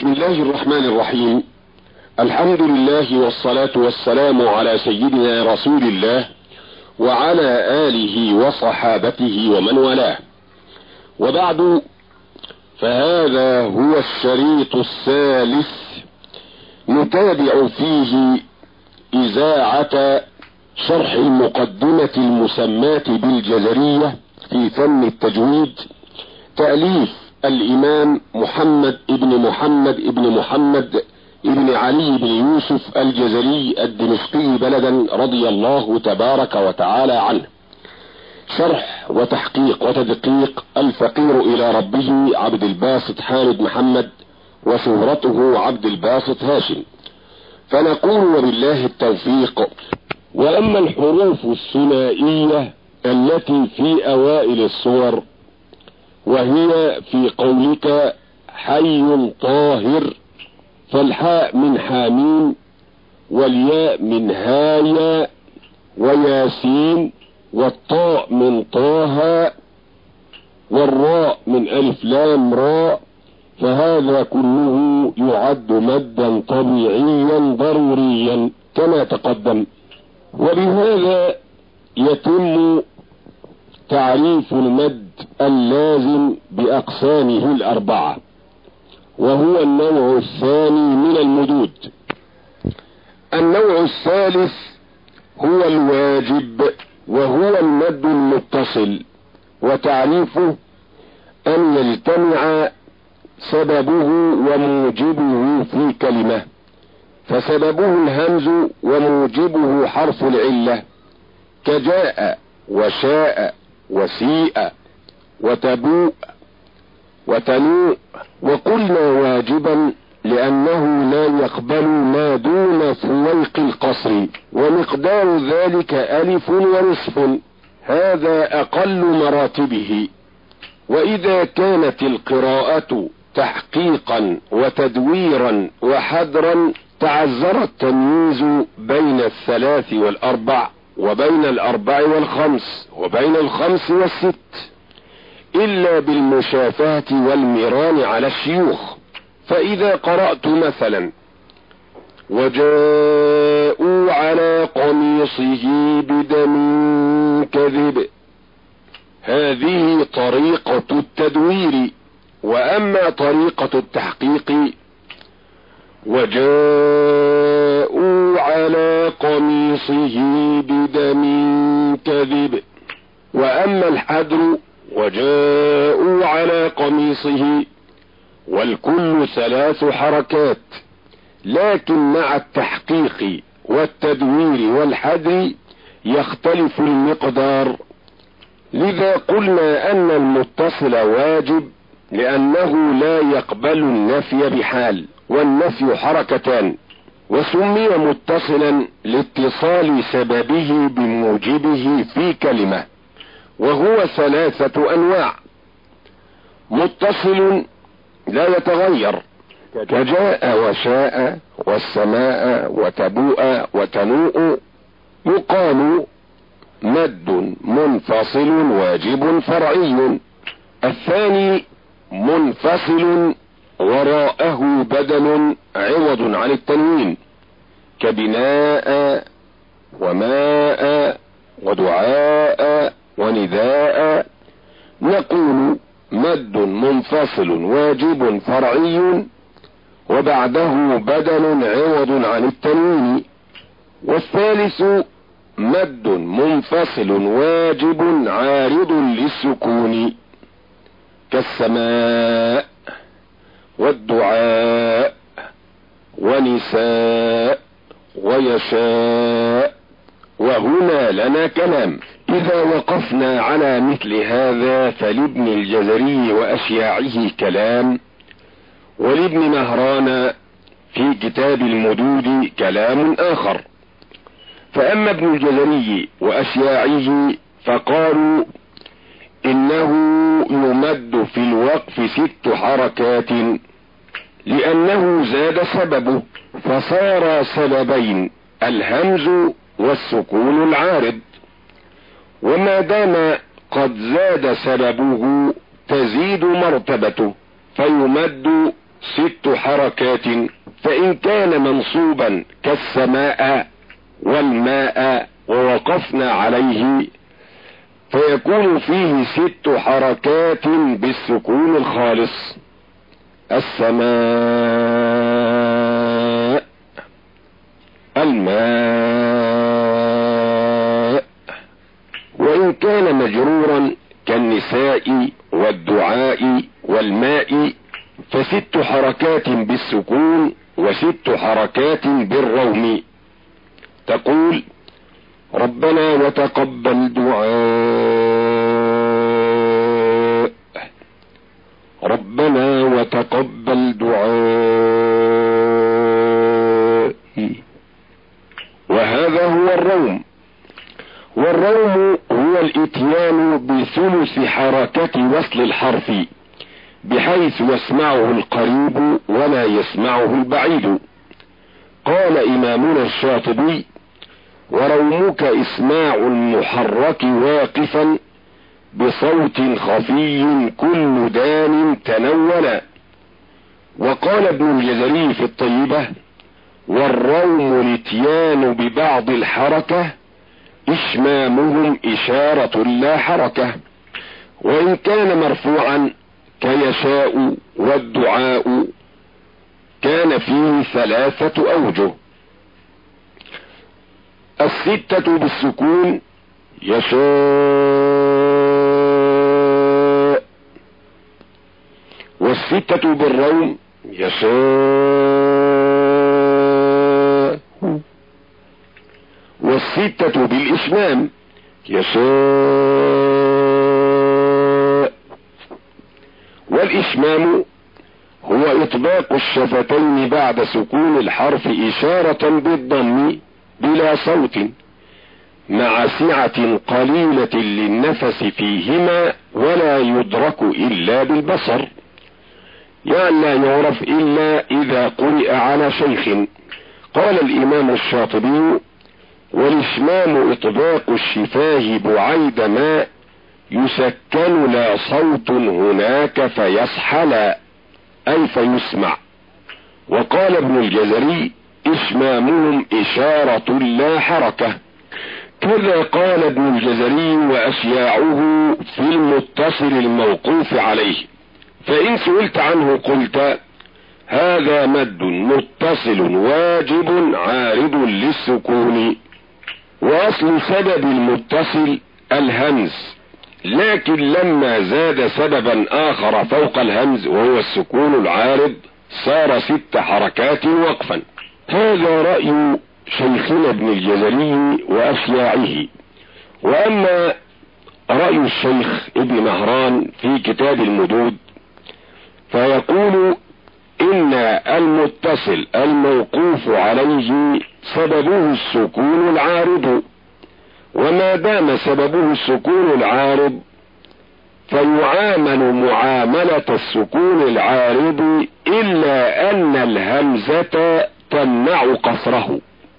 بسم الله الرحمن الرحيم. الحمد لله والصلاة والسلام على سيدنا رسول الله وعلى آله وصحابته ومن والاه، وبعد، فهذا هو الشريط الثالث نتابع فيه إذاعة شرح المقدمة المسماة بالجزرية في فن التجويد، تأليف الإمام محمد ابن علي بن يوسف الجزري الدمشقي بلدا رضي الله تبارك وتعالى عنه. شرح وتحقيق وتدقيق الفقير إلى ربه عبد الباسط حامد محمد، وشهرته عبد الباسط هاشم. فنقول وبالله التوفيق. وأما الحروف الثنائية التي في أوائل الصور، وهي في قولك حي طاهر، فالحاء من حامين، والياء من هايا وياسين، والطاء من طه، والراء من ألف لام راء، فهذا كله يعد مدا طبيعيا ضروريا كما تقدم. وبهذا يتم تعريف المد اللازم بأقسامه الأربعة، وهو النوع الثاني من المدود. النوع الثالث هو الواجب، وهو المد المتصل، وتعريفه أن يجتمع سببه وموجبه في كلمة، فسببه الهمز وموجبه حرف العلة، كجاء وشاء وسيء وتبوء وتنوء. وقلنا واجبا لأنه لا يقبل ما دون فويق القصر، ومقدار ذلك ألف ونصف، هذا أقل مراتبه. وإذا كانت القراءة تحقيقا وتدويرا وحدرا، تعذر التمييز بين الثلاث والأربع، وبين الأربع والخمس، وبين الخمس والست، إلا بالمشافهة والميران على الشيوخ. فإذا قرأت مثلا وجاءوا على قميصه بدم كذب، هذه طريقة التدوير. وأما طريقة التحقيق وجاءوا على قميصه بدم كذب، وأما الحدر وجاءوا على قميصه، والكل 3 حركات، لكن مع التحقيق والتدوير والحدر يختلف المقدار. لذا قلنا أن المتصل واجب لأنه لا يقبل النفي بحال، والنفي حركتان. وسمي متصلا لاتصال سببه بموجبه في كلمة، وهو 3 أنواع. متصل لا يتغير، كجاء وشاء والسماء وتبوء وتنوء، يقال مد منفصل واجب فرعي. الثاني منفصل وراءه بدل عوض عن التنوين، كبناء وماء ودعاء ونداء. نقول مد منفصل واجب فرعي وبعده بدل عوض عن التنوين. والثالث مد منفصل واجب عارض للسكون، كالسماء والدعاء ونساء ويشاء. وهنا لنا كلام. إذا وقفنا على مثل هذا فلابن الجزري وأشياعه كلام، ولابن مهران في كتاب المدود كلام آخر. فأما ابن الجزري وأشياعه فقالوا إنه يمد في الوقف 6 حركات، لأنه زاد سببه، فصار سببين، الهمز والسكون العارض. وما دام قد زاد سببه تزيد مرتبته، فيمد 6 حركات. فإن كان منصوبا كالسماء والماء ووقفنا عليه فيكون فيه 6 حركات بالسكون الخالص: السماء، الماء. وإن كان مجرورا كالنساء والدعاء والماء ف6 حركات بالسكون و6 حركات بالروم. تقول: ربنا وتقبل دعاء، ربنا وتقبل دعاء. وهذا هو الروم. والروم هو الاتيان بثلث حركة وصل الحرف بحيث يسمعه القريب ولا يسمعه البعيد. قال إمامنا الشاطبي: ورومك اسماع المحرك واقفا بصوت خفي كل دان تنولا. وقال ابن الجزري في الطيبة: والروم الاتيان ببعض الحركة اشمامهم اشارة لا حركة. وان كان مرفوعا كيشاء والدعاء كان فيه 3 اوجه: 6 بالسكون يشاء، 6 بالروم يشاء، 6 بالإشمام يشاء. والإشمام هو إطباق الشفتين بعد سكون الحرف إشارة بالضم بلا صوت مع سعة قليلة للنفس فيهما ولا يدرك إلا بالبصر، يعني لا يعرف إلا إذا قرئ على شيخ. قال الإمام الشاطبي: والإشمام إطباق الشفاه بعيد ما يسكن لا صوت هناك فيصحل أي فيسمع. وقال ابن الجزري: إشمامهم إشارة لا حركة. كذا قال ابن الجزري وأشياعه في المتصل الموقوف عليه. فإن سئلت عنه قلت: هذا مد متصل واجب عارض للسكون. واصل سبب المتصل الهمز، لكن لما زاد سببا اخر فوق الهمز وهو السكون العارض صار 6 حركات وقفا. هذا رأي شيخنا ابن الجزري واشياعه. واما رأي الشيخ ابن مهران في كتاب المدود فيقول: ان المتصل الموقوف عليه سببه السكون العارض، وما دام سببه السكون العارض فيعامل معاملة السكون العارض الا ان الهمزة تمنع قصره،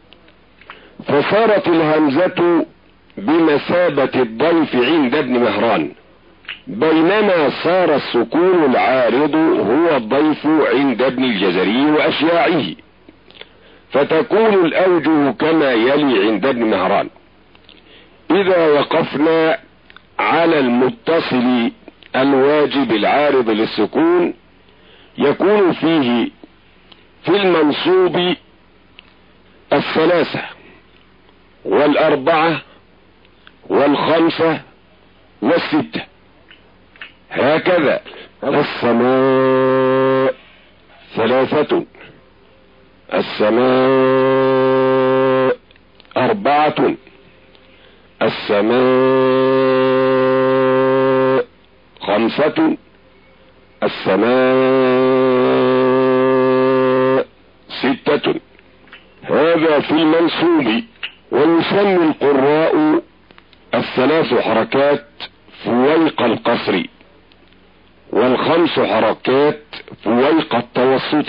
فصارت الهمزة بمثابة الضيف عند ابن مهران، بينما صار السكون العارض هو الضيف عند ابن الجزري واشياعه. فتكون الاوجه كما يلي عند ابن مهران: اذا وقفنا على المتصل الواجب العارض للسكون يكون فيه في المنصوب 3 و4 و5 و6 هكذا: السماء 3، السماء 4، السماء 5، السماء 6. هذا في المنصوب. ويسمي القراء 3 حركات فويق القصر و5 حركات فويق التوسط،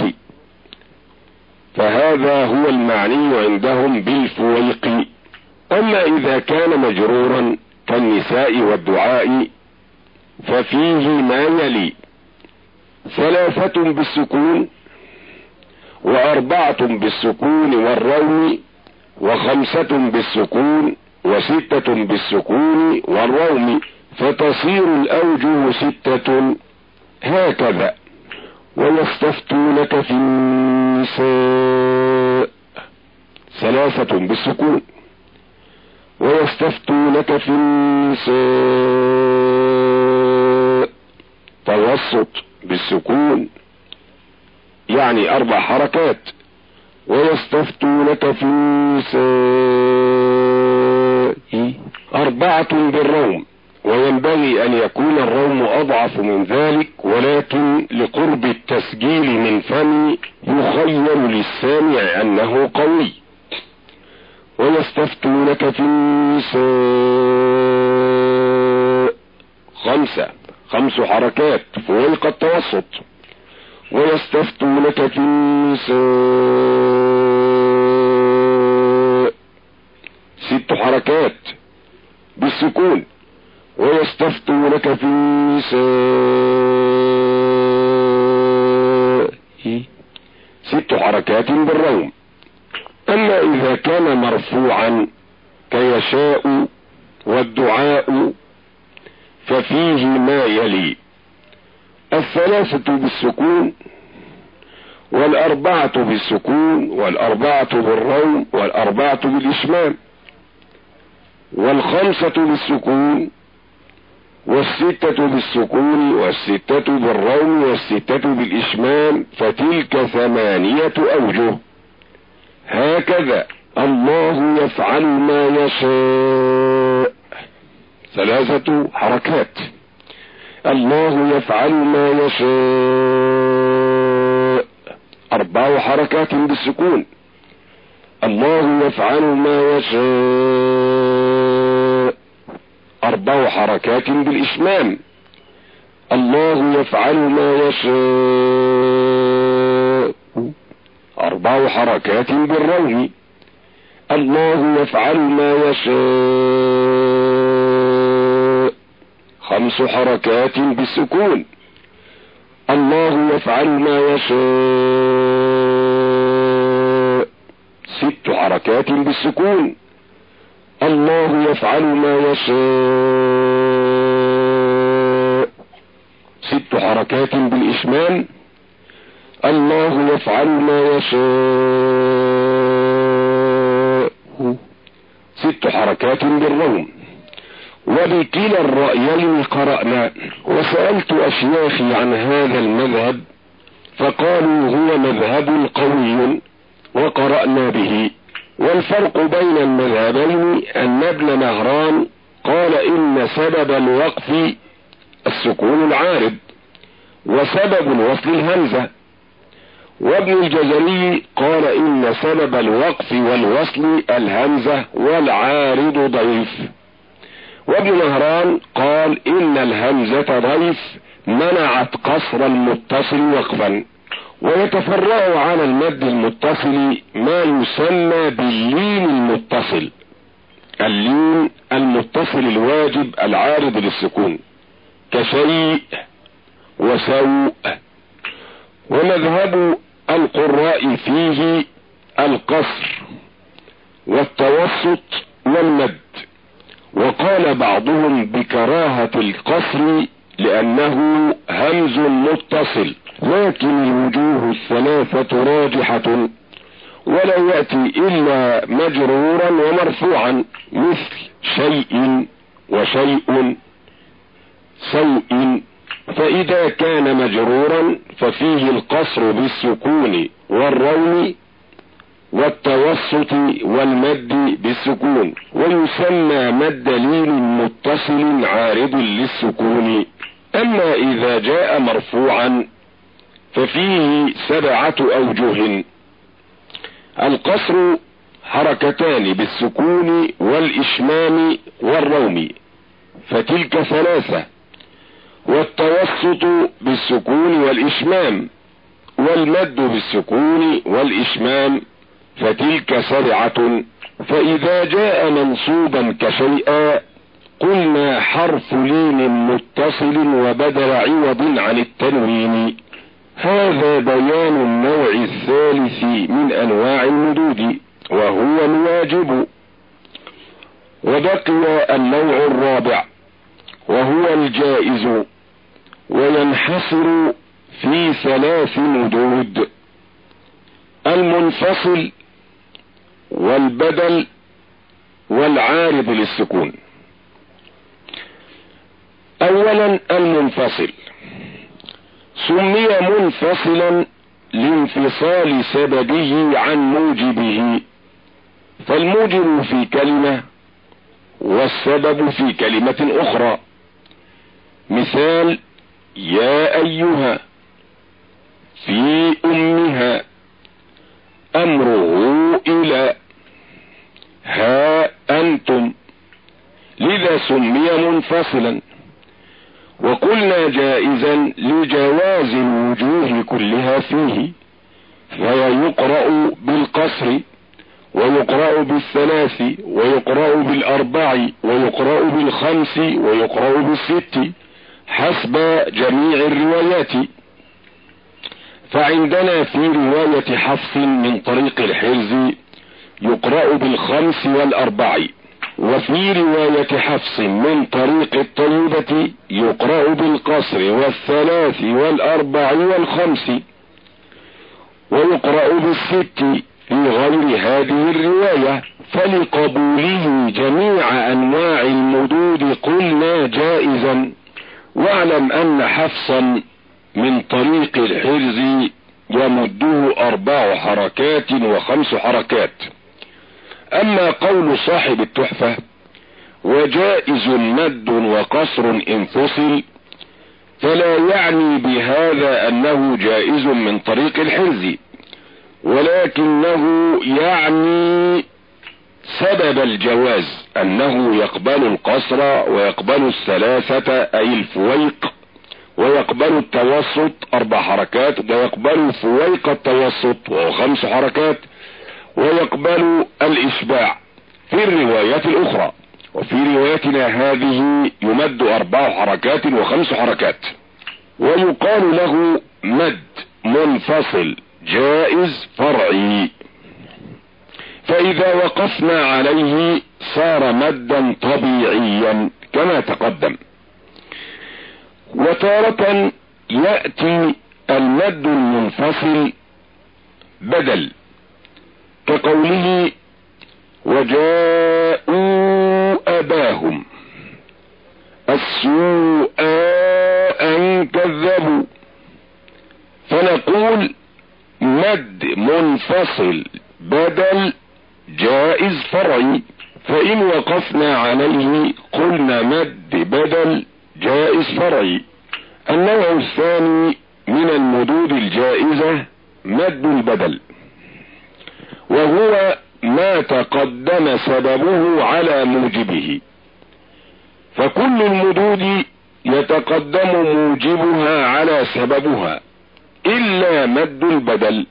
فهذا هو المعني عندهم بالفويق. اما اذا كان مجرورا كالنساء والدعاء ففيه ما يلي: 3 بالسكون، و4 بالسكون والروم، و5 بالسكون، و6 بالسكون والروم، فتصير الأوجه 6 هكذا: ويستفتونك في النساء 3 بالسكون، ويستفتونك في النساء توسط بالسكون، يعني 4 حركات، ويستفتونك في النساء 4 بالروم، وينبغي ان يكون الروم اضعف من ذلك، ولكن لقرب التسجيل من فمي يخيل للسامع انه قوي. ويستفتونك في النساء 5 حركات فوق التوسط، ويستفتونك في النساء 6 حركات بالسكون، ويستفتونك في النساء 6 حركات بالروم. اما اذا كان مرفوعا كيشاء والدعاء ففيه ما يلي: 3 بالسكون، و4 بالسكون، و4 بالروم، و4 بالإشمام، و5 بالسكون، و6 بالسكون، و6 بالروم، و6 بالإشمام، فتلك 8 أوجه. هكذا الله يفعل ما يشاء 3 حركات. الله يفعل ما يشاء 4 حركات بالسكون. الله يفعل ما يشاء 4 حركات بالإشمام. الله يفعل ما يشاء 4 حركات بالروم. الله يفعل ما يشاء 5 حركات بالسكون. الله يفعل ما يشاء 6 حركات بالسكون. الله يفعل ما يشاء 6 حركات بالإشمام. الله يفعل ما يشاء 6 حركات بالروم. وبكلا الرأيين قرأنا. وسألت أشياخي عن هذا المذهب فقالوا هو مذهب قوي وقرأنا به. والفرق بين المذهبين أن ابن مهران قال إن سبب الوقف السكون العارض وسبب الوصل الهمزة، وابن الجزري قال إن سبب الوقف والوصل الهمزة والعارض ضيف. وابن مهران قال إن الهمزة ضيف منعت قصر المتصل وقفا. ويتفرع على المد المتصل ما يسمى باللين المتصل، اللين المتصل الواجب العارض للسكون كشيء وسوء. ومذهب القراء فيه القصر والتوسط والمد. وقال بعضهم بكراهة القصر لأنه همز متصل، لكن الوجوه الثلاثة راجحة، ولا يأتي إلا مجرورا ومرفوعا مثل شيء وشيء سوء. فإذا كان مجرورا ففيه القصر بالسكون والروم والتوسط والمد بالسكون، ويسمى مد لين متصل عارض للسكون. اما اذا جاء مرفوعا ففيه 7 اوجه: القصر حركتان بالسكون والاشمام والروم فتلك 3، والتوسط بالسكون والاشمام، والمد بالسكون والاشمام فتلك 7. فإذا جاء منصوبا كشيئا قلنا حرف لين متصل وبدل عوض عن التنوين. هذا بيان النوع الثالث من انواع المدود وهو الواجب. وبقي النوع الرابع وهو الجائز، وينحصر في 3 مدود: المنفصل والبدل والعارض للسكون. اولا المنفصل سمي منفصلا لانفصال سببه عن موجبه، فالموجب في كلمة والسبب في كلمة اخرى. مثال: يا ايها في امها، امره الى، ها انتم، لذا سمي منفصلا. وقلنا جائزا لجواز الوجوه كلها فيه، فيقرأ بالقصر ويقرأ بالثلاث ويقرأ بالاربع ويقرأ بالخمس ويقرأ بالست حسب جميع الروايات. فعندنا في رواية حفص من طريق الحرز يقرأ بالخمس والاربع، وفي رواية حفص من طريق الطيبة يقرأ بالقصر والثلاث والاربع والخمس، ويقرأ بالست في غير هذه الرواية. فلقبوله جميع انواع المدود قلنا جائزا. واعلم ان حفصا من طريق الحرز يمده 4 حركات و5 حركات. اما قول صاحب التحفة: وجائز مد وقصر انفصل، فلا يعني بهذا انه جائز من طريق الحرز، ولكنه يعني سبب الجواز، انه يقبل القصر ويقبل الثلاثة اي الفويق، ويقبل التوسط 4 حركات، ويقبل فويق التوسط وهو 5 حركات، ويقبل الاشباع في الروايات الاخرى. وفي روايتنا هذه يمد 4 حركات و5 حركات. ويقال له مد منفصل جائز فرعي، فاذا وقفنا عليه صار مدا طبيعيا كما تقدم. وتارة يأتي المد المنفصل بدل، كقوله: وجاءوا اباهم السوء ان كذبوا، فنقول مد منفصل بدل جائز فرعي. فان وقفنا عليه قلنا مد بدل جائز فرعي. النوع الثاني من المدود الجائزة مد البدل، وهو ما تقدم سببه على موجبه. فكل المدود يتقدم موجبها على سببها الا مد البدل،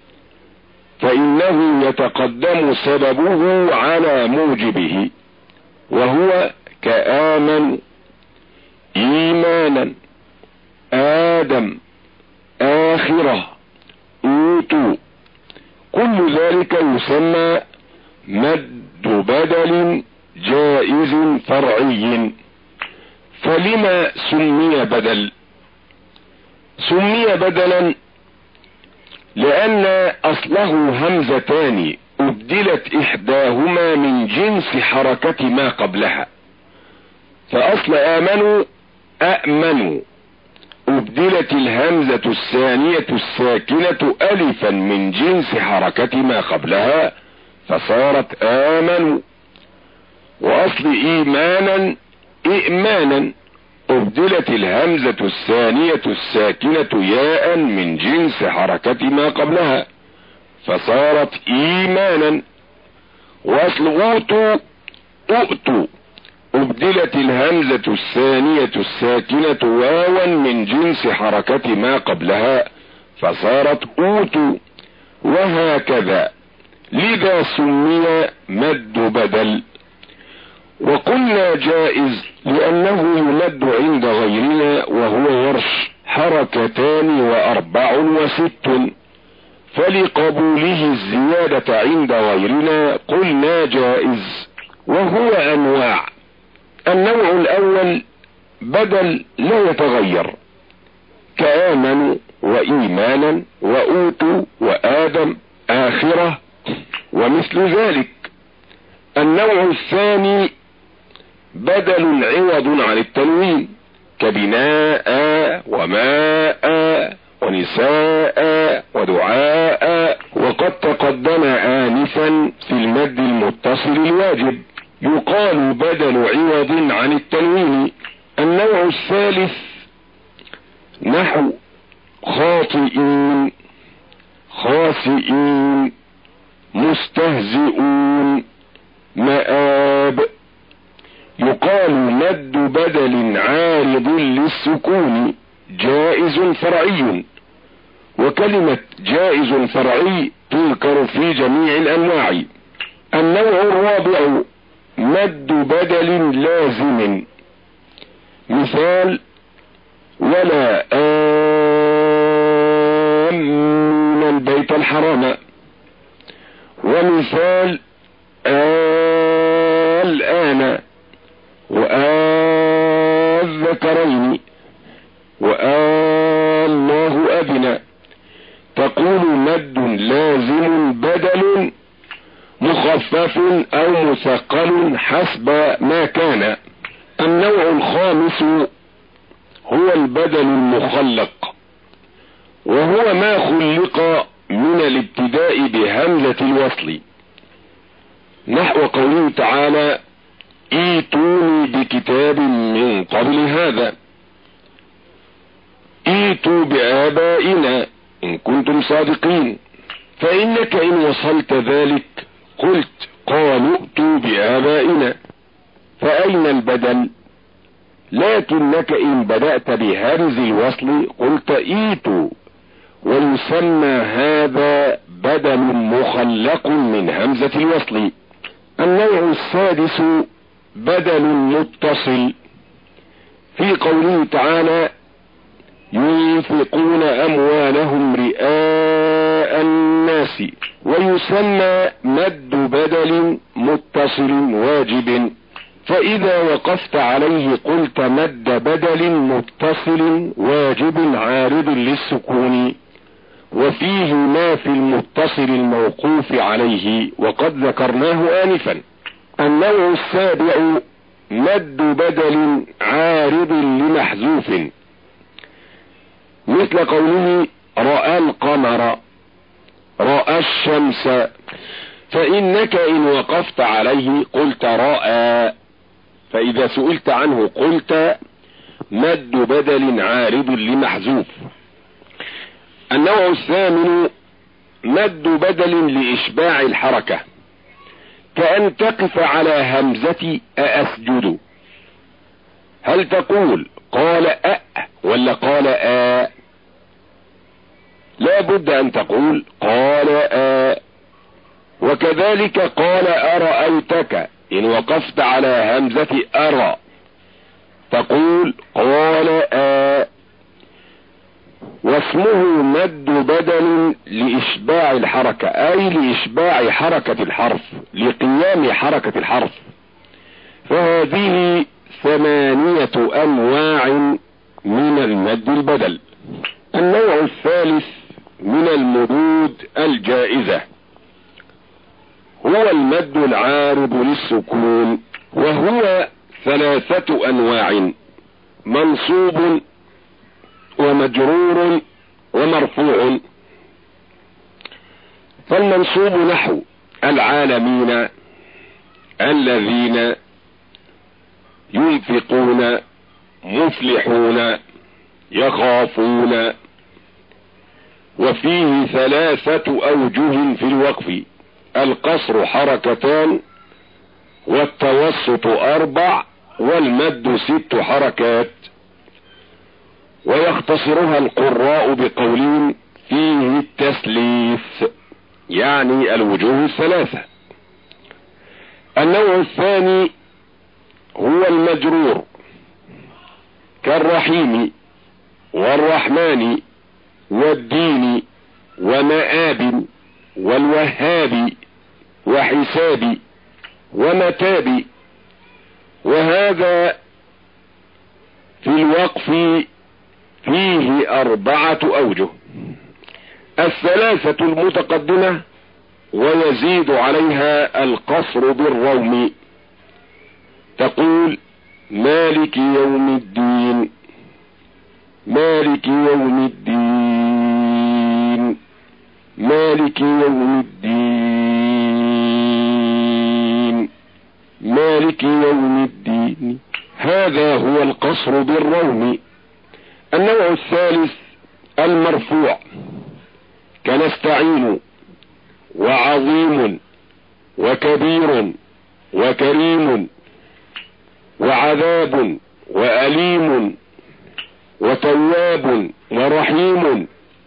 فانه يتقدم سببه على موجبه، وهو كآمن، ايمانا، ادم، اخرة، اوتوا، كل ذلك يسمى مد بدل جائز فرعي. فلما سمي بدل؟ سمي بدلا لان اصله همزتان ابدلت احداهما من جنس حركة ما قبلها. فاصل امنوا امنوا ابدلت الهمزة الثانية الساكنة الفا من جنس حركة ما قبلها فصارت امنوا. واصل ايمانا ائمانا ابدلت الهمزة الثانية الساكنة ياء من جنس حركة ما قبلها فصارت ايمانا. واصل اوتوا اؤتوا ابدلت الهمزة الثانية الساكنة واوا من جنس حركة ما قبلها فصارت اوتوا، وهكذا. لذا سمي مد بدل. وقلنا جائز لانه يمد عند غيرنا وهو ورش حركتان وأربع وست، فلقبوله الزيادة عند غيرنا قلنا جائز. وهو أنواع. النوع الأول بدل لا يتغير، كآمنوا وإيمانا وأوتوا وآدم آخرة ومثل ذلك. النوع الثاني بدل عوض عن التنوين، كبناء وماء ونساء ودعاء، وقد تقدم آنفا في المد المتصل الواجب يقال بدل عوض عن التنوين. النوع الثالث نحو خاطئين خاسئين مستهزئون مآب، يقال مد بدل عارض للسكون جائز فرعي، وكلمة جائز فرعي تذكر في جميع الأنواع. النوع الرابع مد بدل لازم، مثال ولا آمن البيت الحرام، ومثال الآن والذكرين والله أذن. تقول مد لازم بدل مخفف أو مثقل حسب ما كان. النوع الخامس هو البدل المخلق، وهو ما خلق من الابتداء بهمزة الوصل، نحو قوله تعالى ايتوني بكتاب من قبل هذا، ايتوا بآبائنا ان كنتم صادقين. فإنك إن وصلت ذلك قلت قالوا ائتوا بآبائنا، فأين البدل؟ لكنك إن بدأت بهمز الوصل قلت ايتوا، ويسمى هذا بدل مخلق من همزة الوصل. النوع السادس بدل متصل، في قوله تعالى ينفقون أموالهم رئاء الناس، ويسمى مد بدل متصل واجب، فإذا وقفت عليه قلت مد بدل متصل واجب عارض للسكون، وفيه ما في المتصل الموقوف عليه وقد ذكرناه آنفا. النوع السابع مد بدل عارض لمحذوف، مثل قوله رأى القمر رأى الشمس، فإنك إن وقفت عليه قلت رأى، فإذا سئلت عنه قلت مد بدل عارض لمحذوف. النوع الثامن مد بدل لإشباع الحركة، كأن تقف على همزة أأسجد، هل تقول قال أ ولا قال آ؟ لا بد أن تقول قال آ. وكذلك قال أرأيتك إن وقفت على همزة أرى تقول قال آ. واسمه مد بدل لإشباع الحركة، أي لإشباع حركة الحرف، لقيام حركة الحرف. فهذه 8 أنواع من المد البدل. النوع الثالث من المدود الجائزة هو المد العارض للسكون، وهو 3 أنواع: منصوب ومجرور ومرفوع. فالمنصوب نحو العالمين، الذين، ينفقون، مفلحون، يخافون. وفيه 3 أوجه في الوقف: القصر 2 والتوسط 4 والمد 6 حركات. ويختصرها القراء بقولهم فيه التسليث، يعني الوجوه 3. النوع الثاني هو المجرور، كالرحيم والرحمن والدين ومآب والوهاب وحساب ومتاب. وهذا في الوقف فيه 4 أوجه: الثلاثة المتقدمة ويزيد عليها القصر بالروم. تقول مالك يوم الدين، مالك يوم الدين، مالك يوم الدين، مالك يوم الدين. هذا هو القصر بالروم. النوع الثالث المرفوع كنستعين وعظيم وكبير وكريم وعذاب وأليم وتواب ورحيم.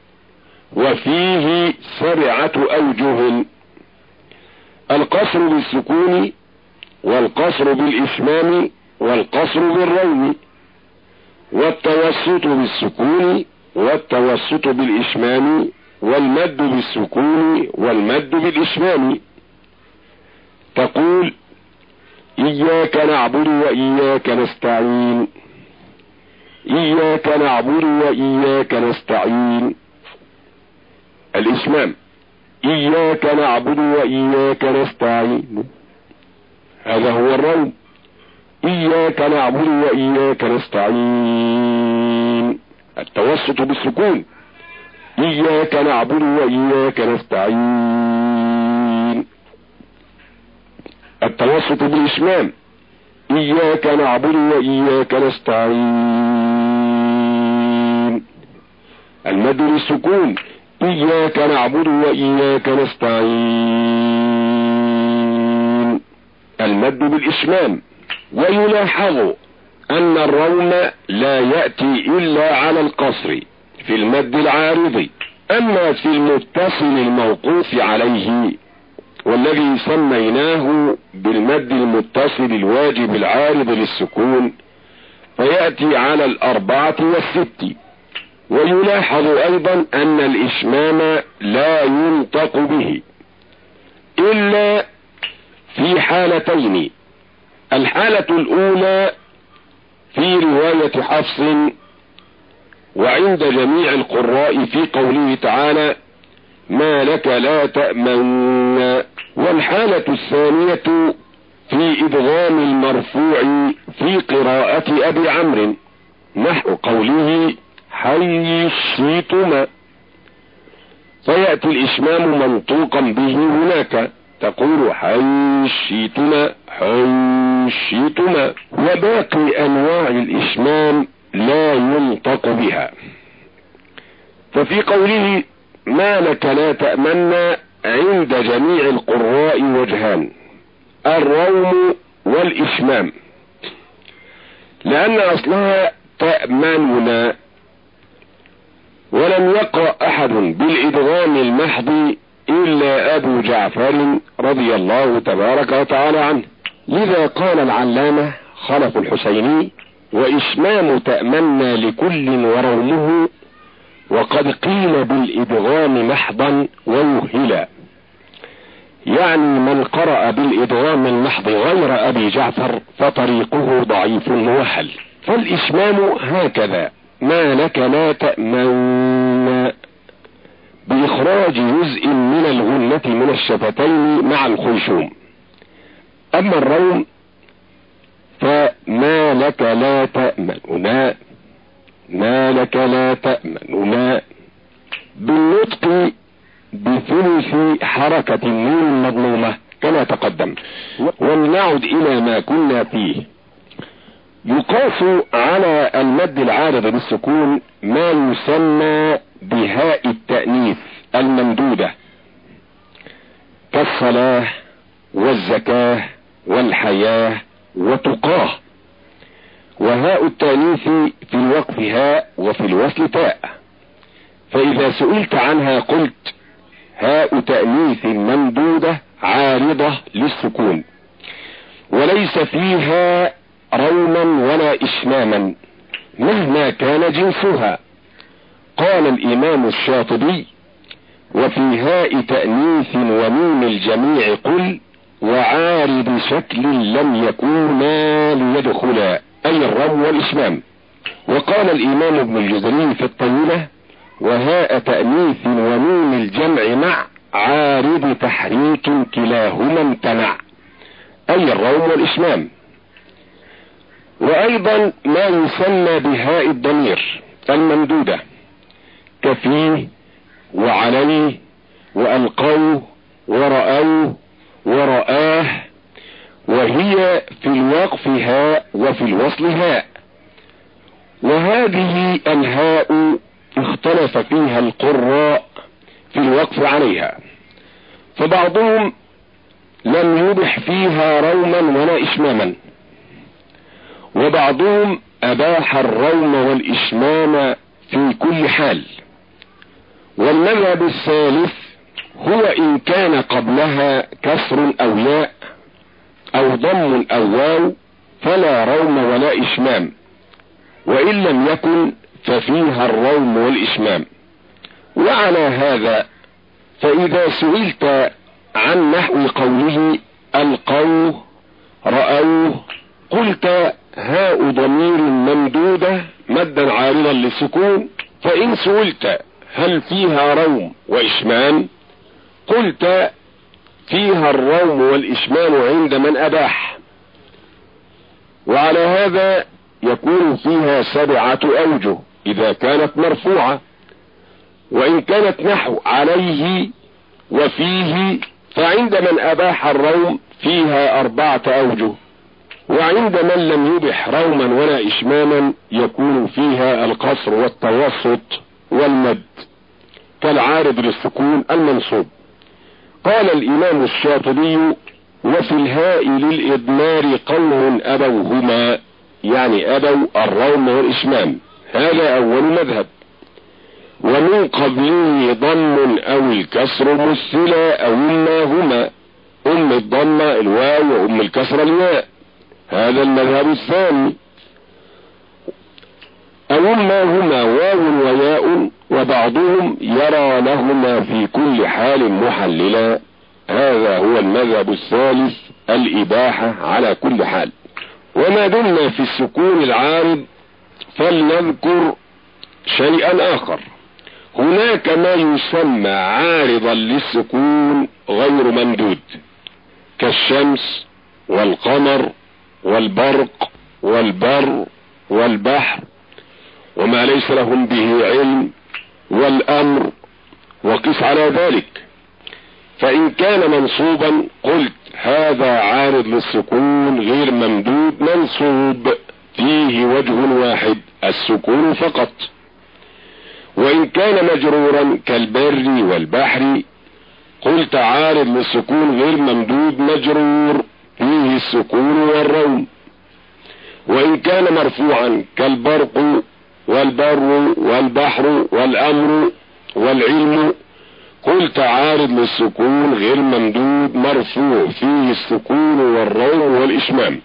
وفيه 7 أوجه: القصر بالسكون، والقصر بالإشمام، والقصر بالروم، والتوسط بالسكون، والتوسط بالإشمام، والمد بالسكون، والمد بالإشمام. تقول إياك نعبد وإياك نستعين، إياك نعبد وإياك نستعين. الإشمام إياك نعبد وإياك نستعين، هذا هو الروم. إياك نعبد وإياك نستعين. التوسط بالسكون إياك نعبد وإياك نستعين. التوسط بالإشمام إياك نعبد وإياك نستعين. المد بالسكون إياك نعبد وإياك نستعين. المد بالإشمام. ويلاحظ أن الروم لا يأتي إلا على القصر في المد العارض، أما في المتصل الموقوف عليه والذي سميناه بالمد المتصل الواجب العارض للسكون فيأتي على 4 و6. ويلاحظ أيضا أن الإشمام لا ينطق به إلا في حالتين: الحالة الأولى في رواية حفص وعند جميع القراء في قوله تعالى ما لك لا تأمن، والحالة الثانية في إدغام المرفوع في قراءة أبي عمرو نحو قوله حيشيتما، فيأتي الإشمام منطوقا به هناك، تقول حيشيتما حيشيتما. وباقي أنواع الإشمام لا ينطق بها. ففي قوله ما لك لا تأمن عند جميع القراء وجهان: الروم والإشمام، لأن أصلها تأمننا، ولم يقرأ أحد بالإدغام المحض إلا أبو جعفر رضي الله تبارك وتعالى عنه. لذا قال العلامة خلف الحسيني وإشمام تأمنا لكل ورومه، وقد قيل بالإدغام محضا ويهلا، يعني من قرأ بالإدغام المحض غير أبي جعفر فطريقه ضعيف موهل. فالإشمام هكذا: ما لك لا تأمن بإخراج جزء من الغنة من الشفتين مع الخيشوم. أما الروم فما لك لا تأمننا، ما لك لا تأمننا بالنطق بثلث حركة النون المضمومة كما تقدم. ولنعد إلى ما كنا فيه. يقاس على المد العارض بالسكون ما يسمى بهاء التأنيث الممدودة كالصلاة والزكاة والحياة وتقاه. وهاء التأنيث في الوقف هاء وفي الوصل تاء، فإذا سئلت عنها قلت هاء تأنيث ممدودة عارضة للسكون، وليس فيها روما ولا إشماما مهما كان جنسها، قال الامام الشاطبي: وفي هاء تأنيث وميم الجميع قل وعارض شكل لم يكونا ليدخلا، اي الروم والاشمام. وقال الامام ابن الجزري في الطويلة: وهاء تأنيث وميم الجمع مع عارض تحريك كلاهما امتنع، اي الروم والاشمام. وايضا ما يسمى بهاء الضمير الممدودة كفيه وعليه والقوه ورأوه ورآه، وهي في الوقف هاء وفي الوصل هاء. وهذه الهاء اختلف فيها القراء في الوقف عليها، فبعضهم لم يبح فيها روما ولا اشماما، وبعضهم اباح الروم والاشمام في كل حال. والمذهب الثالث هو ان كان قبلها كسر او ياء او ضم او واو فلا روم ولا اشمام، وان لم يكن ففيها الروم والاشمام. وعلى هذا فاذا سئلت عن نحو قوله القوه رأوه قلت هاء ضمير ممدودة مدا عارضا للسكون، فان سئلت هل فيها روم واشمام قلت فيها الروم والاشمام عند من اباح. وعلى هذا يكون فيها 7 اوجه اذا كانت مرفوعة، وان كانت نحو عليه وفيه فعند من اباح الروم فيها 4 اوجه، وعند من لم يبح روما ولا اشماما يكون فيها القصر والتوسط والمد كالعارض للسكون المنصوب. قال الامام الشاطبي: وفي الهاء للإضمار قوم أبوهما، يعني أبوا الروم والإشمام، هذا أول مذهب. ومن قبله ضم أو الكسر مثلا أو إما هما، أم الضم الواو وأم الكسر الياء، هذا المذهب الثاني. أو إما هما واو وياء، وبعضهم يرى لهما في كل حال محللا، هذا هو المذهب الثالث، الإباحة على كل حال. وما دمنا في السكون العارض فلنذكر شيئا آخر. هناك ما يسمى عارضا للسكون غير ممدود كالشمس والقمر والبرق والبر والبحر وما ليس لهم به علم والأمر، وقس على ذلك. فإن كان منصوبا قلت هذا عارض للسكون غير ممدود منصوب فيه وجه واحد السكون فقط. وإن كان مجرورا كالبر والبحر قلت عارض للسكون غير ممدود مجرور فيه السكون والروم. وإن كان مرفوعا كالبرق والبر والبحر والأمر والعلم قلت عارض للسكون غير ممدود مرفوع فيه السكون والروم والإشمام.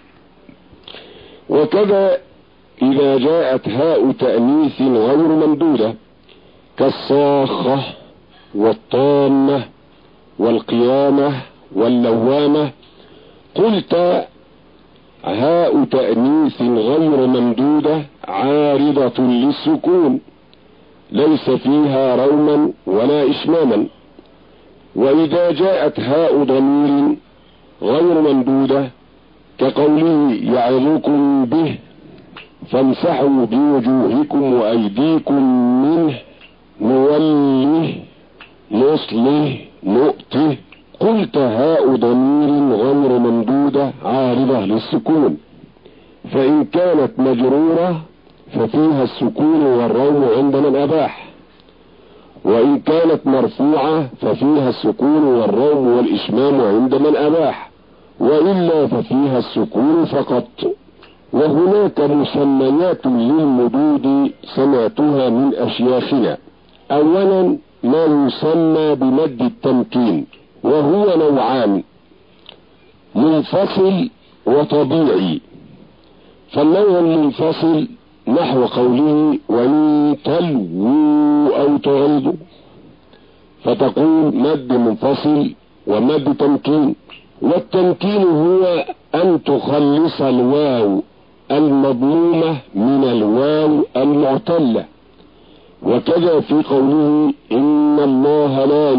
وكذا إذا جاءت هاء تأنيث غير ممدودة كالصاخة والطامة والقيامة واللوامة قلت هاء تأنيث غير ممدودة عارضة للسكون ليس فيها روما ولا إشماما. وإذا جاءت هاء ضمير غير ممدودة كقوله يعظكم به فامسحوا بوجوهكم وأيديكم منه نوله نصله نؤته قلت هاء ضمير غير ممدودة عارضة للسكون، فإن كانت مجرورة ففيها السكون والروم عند من أباح، وإن كانت مرفوعة ففيها السكون والروم والإشمام عند من أباح، وإلا ففيها السكون فقط. وهناك مسميات للمدود سمعتها من أشياخنا. أولا ما يسمى بمد التمكين وهو نوعان منفصل وطبيعي. فالنوع المنفصل نحو قوله وإن تلووا أو تعرضوا، فتقول مد منفصل ومد تمكين. والتمكين هو أن تخلص الواو المضمومة من الواو المعتلة. وكذا في قوله إن الله لا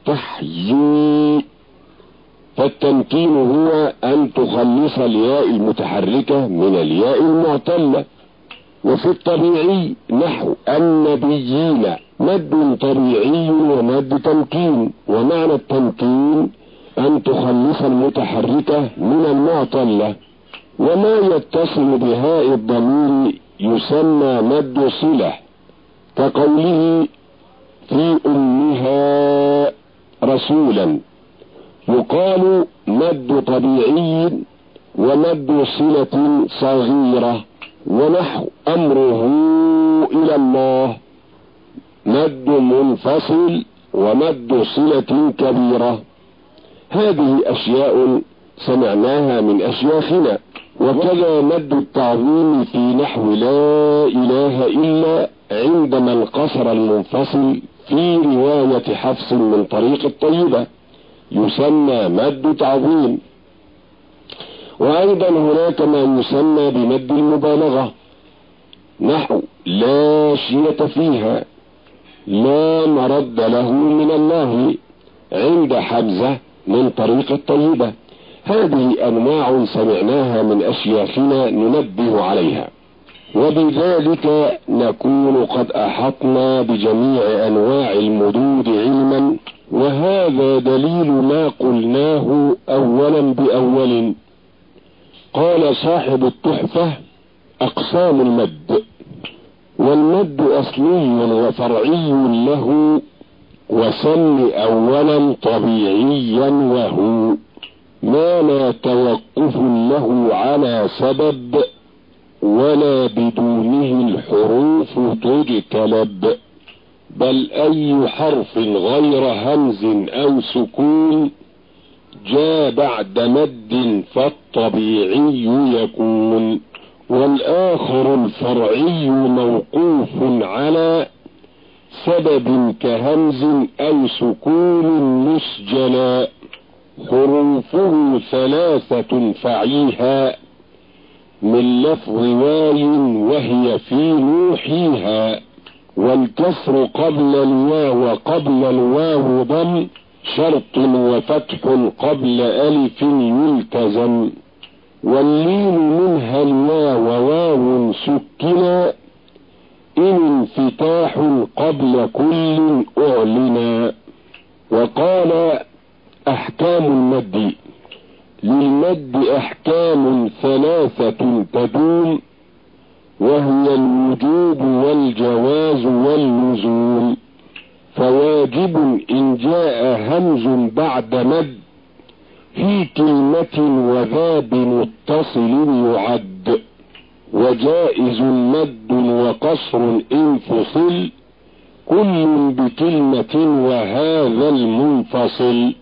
يستحيي، فالتمكين هو أن تخلص الياء المتحركة من الياء المعتلة. وفي الطبيعي نحو النبيين مد طبيعي ومد تمكين، ومعنى التمكين أن تخلص المتحركة من المعتلة. وما يتصل بهاء الضمير يسمى مد صلة، كقوله في أمها رسولا، يقال مد طبيعي ومد صلة صغيرة. ونحو أمره إلى الله مد منفصل ومد صلة كبيرة. هذه أشياء سمعناها من أشياخنا. وكذا مد التعظيم في نحو لا إله إلا عندما انقصر المنفصل في رواية حفص من طريق الطيبة يسمى مد تعظيم. وأيضا هناك ما يسمى بمد المبالغة، نحو لا شية فيها لا مرد له من الله عند حمزة من طريق الطيبة. هذه أنواع سمعناها من أشياخنا ننبه عليها. وبذلك نكون قد أحطنا بجميع أنواع المدود علما، وهذا دليل ما قلناه أولا بأول. قال صاحب التحفة أقسام المد، والمد أصلي وفرعي له، وسم أولا طبيعيا وهو ما لا توقف له على سبب ولا بدونه الحروف تجتلب، بل أي حرف غير همز أو سكون جاء بعد مد فالطبيعي يكون. والآخر الفرعي موقوف على سبب كهمز أو سكون مسجلا، حروفه ثلاثة فعيها من لفظ واي وهي في نوحيها، والكسر قبل الواو وقبل الواو ضم شرط وفتح قبل ألف يلتزم، واللين منها الواو وواو سكنا إن انفتاح قبل كل أعلنا. وقال أحكام المد، للمد أحكام ثلاثة تدوم، وهي الوجوب والجواز واللزوم. فواجب إن جاء همز بعد مد في كلمة وذا بمتصل يعد، وجائز مد وقصر إن فصل كل بكلمة وهذا المنفصل.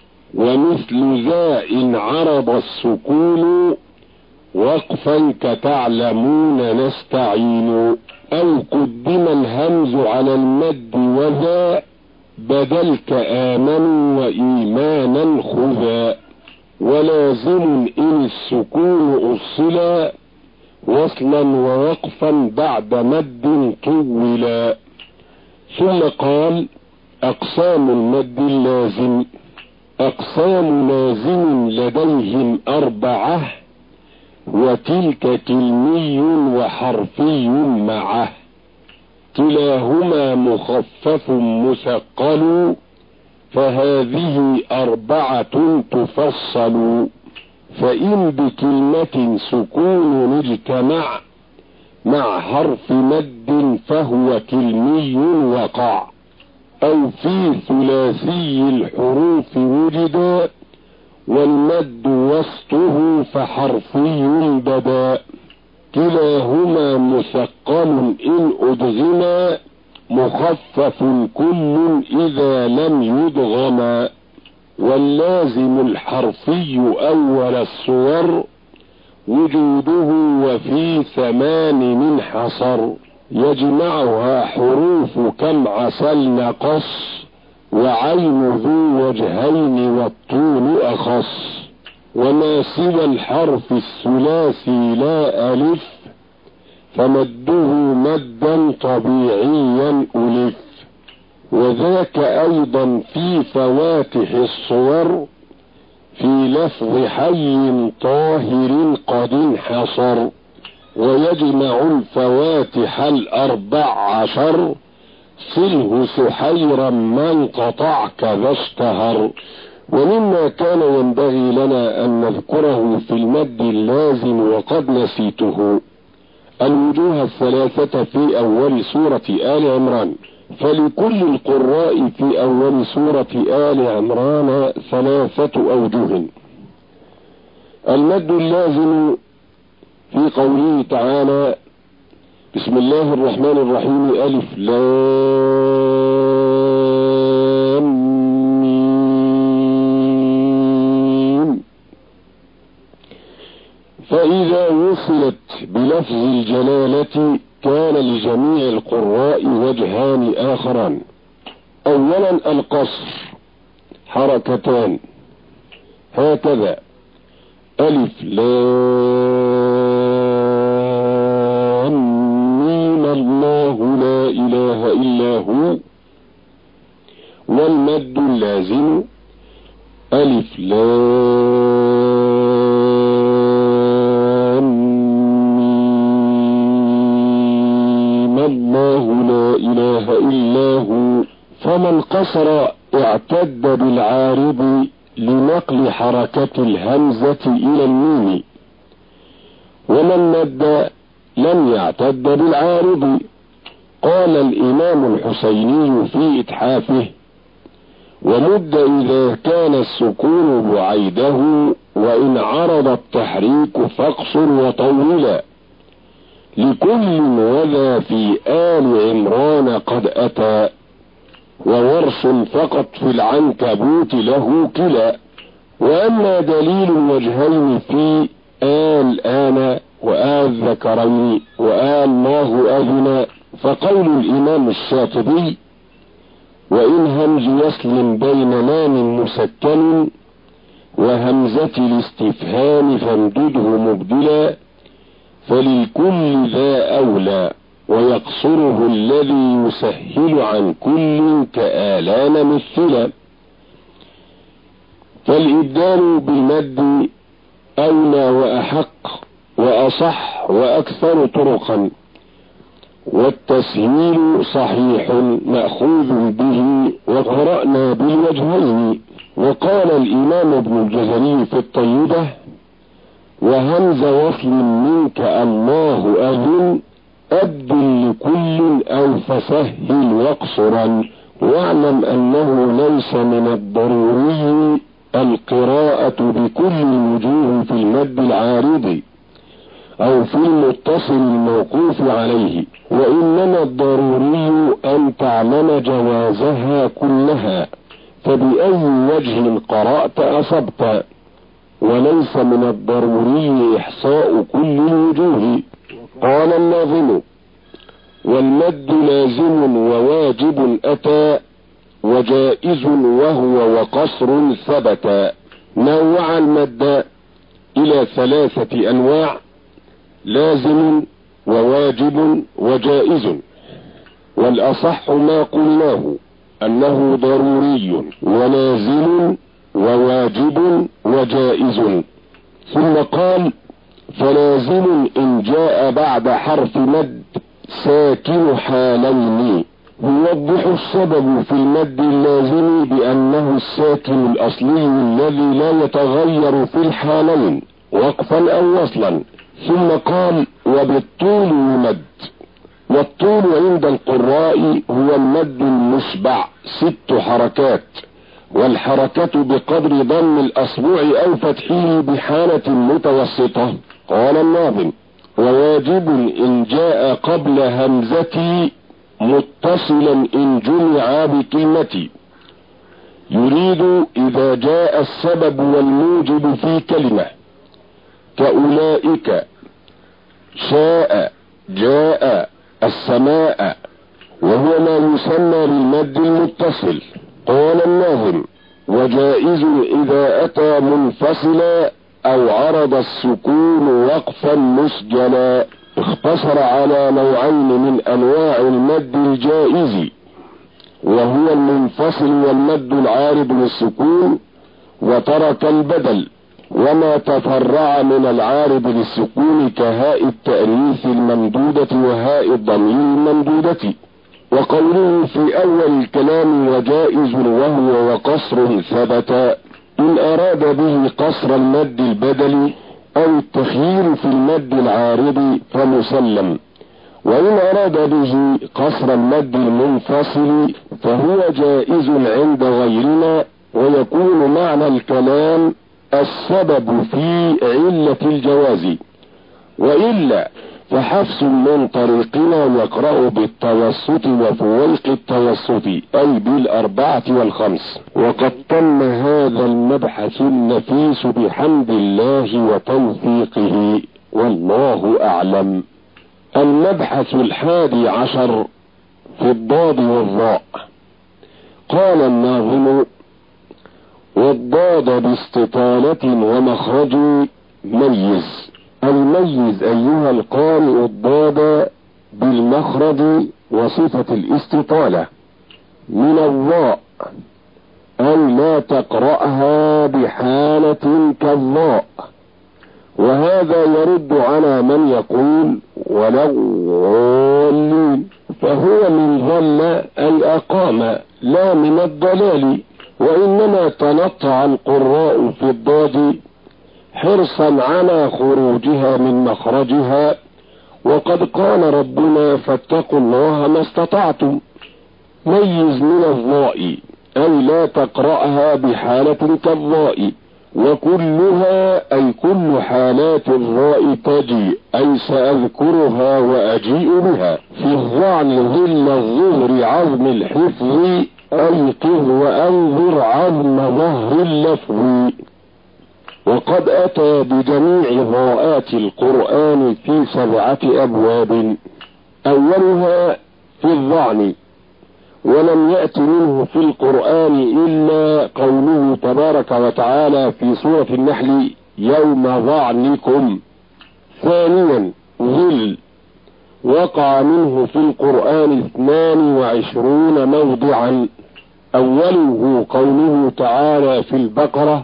ومثل ذا إن عرض السكون وقفا كتعلمون نستعين، أو قدم الهمز على المد وذا بدلك آمنوا وإيمانا خذا. ولازم إن السكون أصلا وصلا ووقفا بعد مد طولا. ثم قال أقسام المد اللازم. أقسام لازم لديهم 4، وتلك كلمي وحرفي معه، كلاهما مخفف مثقل، فهذه 4 تفصل. فإن بكلمة سكون اجتمع مع حرف مد فهو كلمي وقع، أو في ثلاثي الحروف وجد والمد وسطه فحرفي بدا، كلاهما مثقل إن أدغما مخفف كل إذا لم يدغما. واللازم الحرفي أول الصور وجوده وفي 8 حصر، يجمعها حروف كم عسل نقص، وعين ذو وجهين والطول أخص، وما سوى الحرف الثلاثي لا ألف، فمده مدا طبيعيا ألف. وذاك أيضا في فواتح الصور، في لفظ حي طاهر قد انحصر، ويجمع الفواتح 14، صله سحيرا من قطع كذا اشتهر. ومما كان ينبغي لنا أن نذكره في المد اللازم وقد نسيته الوجوه 3 في أول سورة آل عمران، فلكل القراء في أول سورة آل عمران 3 أوجه. المد اللازم في قوله تعالى: بسم الله الرحمن الرحيم، ألف لام ميم. فإذا وصلت بلفظ الجلالة كان لجميع القراء وجهان آخران. أولا القصر، حركتان، هكذا: ألف لام ميم الله لا إله إلا هو. والمد اللازم ألف لام ميم الله لا إله إلا هو. فمن قصر اعتد بالعارض لنقل حركة الهمزة إلى الميم، ومن مد لم يعتد بالعارض. قال الإمام الحسيني في إتحافه: ومد إذا كان السكون بعيده، وإن عرض التحريك فاقصر وطولا، لكل وذا في آل عمران قد أتى، وورش فقط في العنكبوت له كلا. وأما دليل الوجهين في آل آن وآل ذكرين وآل الله أذن، فقول الإمام الشاطبي: وإن همز يسلم بين لام مسكن وهمزة الاستفهام فامدده مبدلا، فللكل ذا أولى، ويقصره الذي يسهل عن كل كآلان مثلا. فالإبدال بالمد أولى وأحق وأصح وأكثر طرقا، والتسهيل صحيح مأخوذ به، وقرأنا بالوجهين. وقال الإمام ابن الجزري في الطيبة: وهمز وصل منك الله أذن، أبدل لكل أو فسهل واقصرا. واعلم أنه ليس من الضروري القراءة بكل الوجوه في المد العارض أو في المتصل الموقوف عليه، وإنما الضروري أن تعلم جوازها كلها، فبأي وجه قرأت أصبت، وليس من الضروري إحصاء كل الوجوه. قال الناظم: والمد لازم وواجب أتى، وجائز وهو وقصر ثبتا. نوع المد إلى 3 أنواع: لازم وواجب وجائز. والأصح ما قلناه أنه ضروري ولازم وواجب وجائز. ثم قال: فلازم إن جاء بعد حرف مد ساكن حالين. يوضح السبب في المد اللازم بأنه الساكن الأصلي الذي لا يتغير في الحالين وقفا أو وصلا. ثم قال: وبالطول يمد. والطول عند القراء هو المد المشبع 6 حركات، والحركة بقدر ضم الأصبع أو فتحه بحالة متوسطة. قال الناظم: وواجب إن جاء قبل همزتي متصلا إن جمع بكلمتي. يريد إذا جاء السبب والموجب في كلمة كأولئك، شاء، جاء، السماء، وهو ما يسمى بالمد المتصل. قال الناظم: وجائز إذا أتى منفصلا أو عرض السكون وقفا مسجلا. اختصر على نوعين من أنواع المد الجائز، وهو المنفصل والمد العارض للسكون، وترك البدل وما تفرع من العارض للسكون كهاء التأنيث الممدودة وهاء الضمير الممدودة. وقوله في أول الكلام وجائز وهو وقصر ثبت، إن أراد به قصر المد البدلي أو التخيير في المد العارض فمسلم، وإن أراد به قصر المد المنفصل فهو جائز عند غيرنا، ويكون معنى الكلام السبب في علة الجواز. وإلا فحفص من طريقنا يقرأ بالتوسط وفويق التوسط، أي بالأربعة والخمس. وقد تم هذا المبحث النفيس بحمد الله وتوفيقه، والله أعلم. المبحث 11 في الضاد والظاء. قال الناظم: والضاد باستطالة ومخرج ميز. الميز أيها القارئ الضاد بالمخرج وصفة الاستطالة من الضاء، أي لا تقرأها بحالة كالضاء. وهذا يرد على من يقول ولا الضالين، فهو من ضل أي أقام، لا من الضلال. وإنما تنطع القراء في الضاد حرصا على خروجها من مخرجها، وقد قال ربنا: فاتقوا الله ما استطعتم. ميز من الضاء، أي لا تقرأها بحالة كالضاء، وكلها أي كل حالات الضاء تجي، أي سأذكرها وأجيء بها. في الظعن ظل الظهر عظم الحفظ، أيقظ وأنظر عظم ظهر اللفظ. وقد أتى بجميع ضاءات القرآن في 7 أبواب، أولها في الظعن، ولم يأت منه في القرآن إلا قوله تبارك وتعالى في سورة النحل: يوم ظعنكم. ثانيا ظل، وقع منه في القرآن 22 موضعا، أوله قوله تعالى في البقرة: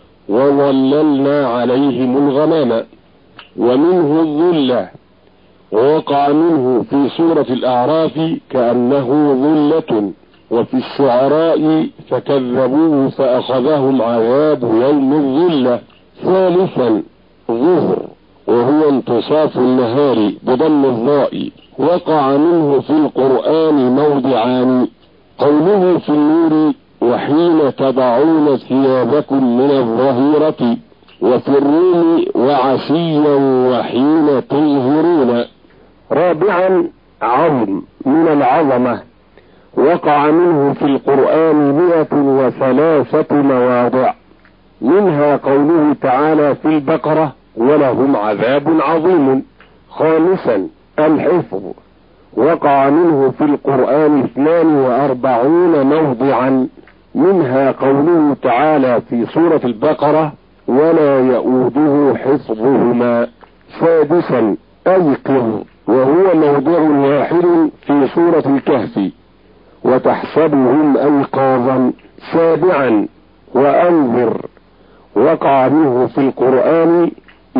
وظللنا عليهم الغمام. ومنه الظلة، ووقع منه في سورة الأعراف كأنه ظلة، وفي الشعراء فكذبوه فأخذهم عذاب يوم الظلة. ثالثا ظهر، وهو انتصاف النهار بضم الظاء، وقع منه في القرآن موضعان، قوله في النور: وحين تضعون ثيابكم من الظهيرة، وفي الروم: وعشيا وحين تظهرون. رابعا عظم من العظمة، وقع منه في القرآن 103 مواضع، منها قوله تعالى في البقرة: ولهم عذاب عظيم. خامسا الحفظ، وقع منه في القرآن 42 موضعا، منها قوله تعالى في سورة البقرة: ولا يؤوده حفظهما. سادسا أيقظ، وهو موضع واحد في سورة الكهف: وتحسبهم أيقاظا. سابعا وأنذر، وقع منه في القرآن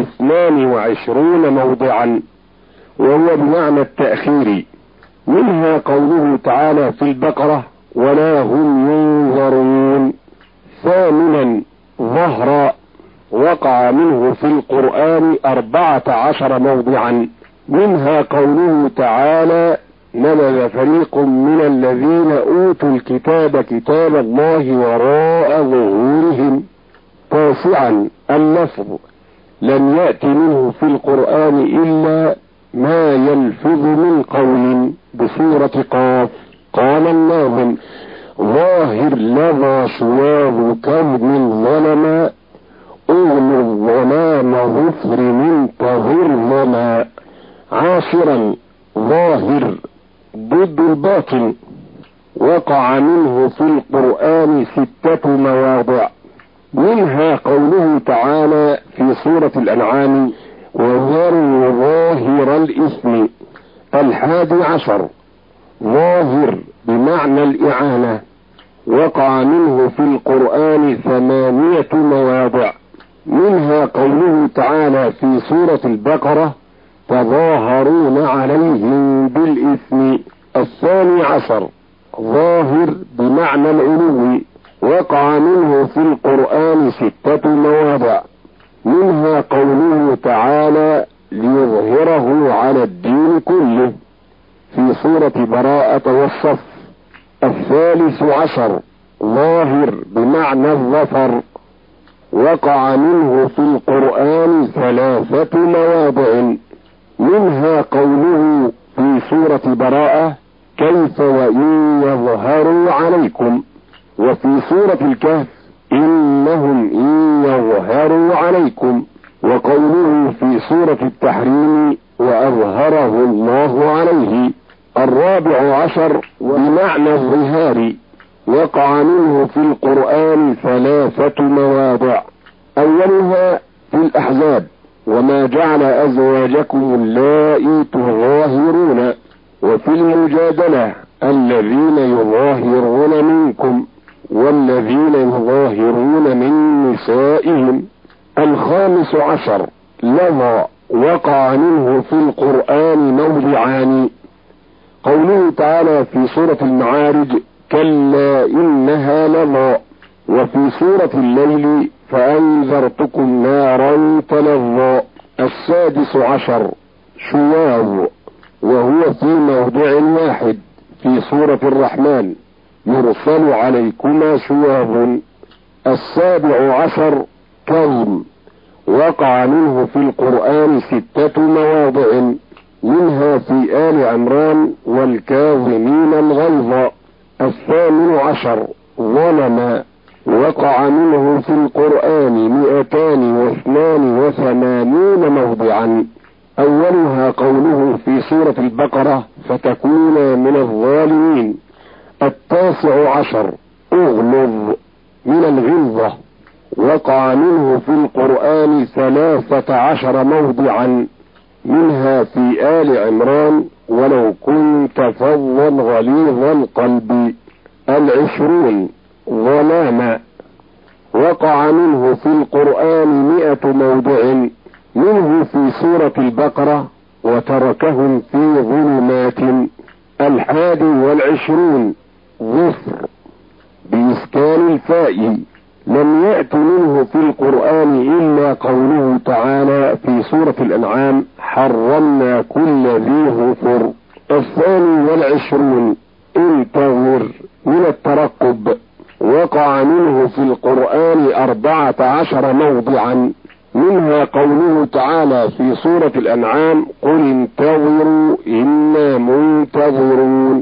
22 موضعا، وهو بمعنى التأخير، منها قوله تعالى في البقرة: ولا هم ينظرون. ثامنا ظهر، وقع منه في القرآن 14 موضعا، منها قوله تعالى: نبذ فريق من الذين أوتوا الكتاب كتاب الله وراء ظهورهم. تاسعا اللفظ، لم يأت منه في القرآن إلا ما يلفظ من قول بسورة قاف. قال الناظم: ظاهر لظى شواظ كون ظلما، اغلظ ظلام ظفر منتظر ظما. 10 ظاهر ضد الباطن، وقع منه في القرآن 6 مواضع، منها قوله تعالى في سورة الأنعام: وذروا ظاهر الإثم. 11 ظاهر بمعنى الإعانة، وقع منه في القرآن 8 مواضع، منها قوله تعالى في سورة البقرة: تظاهرون عليهم بالإثم. 12 ظاهر بمعنى العلو، وقع منه في القرآن 6 مواضع، منها قوله تعالى: ليظهره على الدين كله في سورة براءة والصف. 13 ظاهر بمعنى الظفر، وقع منه في القرآن 3 مواضع، منها قوله في سورة براءة: كيف وإن يظهروا عليكم. وفي سورة الكهف: إنهم إن يظهروا عليكم. وقوله في سورة التحريم: وأظهره الله عليه. 14 بمعنى الظهار، وقع منه في القرآن 3 مواضع، أولها في الأحزاب: وما جعل أزواجكم اللائي تظاهرون. وفي المجادلة: الذين يظاهرون منكم والذين يظاهرون من نسائهم. 15 لظى، وقع منه في القرآن موضعان، قوله تعالى في سورة المعارج: كلا إنها لظى. وفي سورة الليل: فأنذرتكم نارا تلظى. 16 شواظ، وهو في موضع واحد في سورة الرحمن: يرسل عليكما شواظ. 17 كظم، وقع منه في القرآن 6 مواضع، منها في آل عمران: والكاظمين الغيظ. 18 ظلم، وقع منه في القرآن 282 موضعا، أولها قوله في سورة البقرة: فتكون من الظالمين. 19 اغلظ من الغلظة، وقع منه في القرآن 13 موضعا، منها في آل عمران: ولو كنت فظا غليظ القلب. 20 ظلام، وقع منه في القرآن 100 موضع، منه في سورة البقرة: وتركهم في ظلمات. 21 ظفر بإسكان الفاء، لم يأت منه في القرآن إلا قوله تعالى في سورة الأنعام: حرمنا كل ذي ظفر. 22 انتظر من الترقب، وقع منه في القرآن 14 موضعا، منها قوله تعالى في سورة الأنعام: قل انتظروا إنا منتظرون.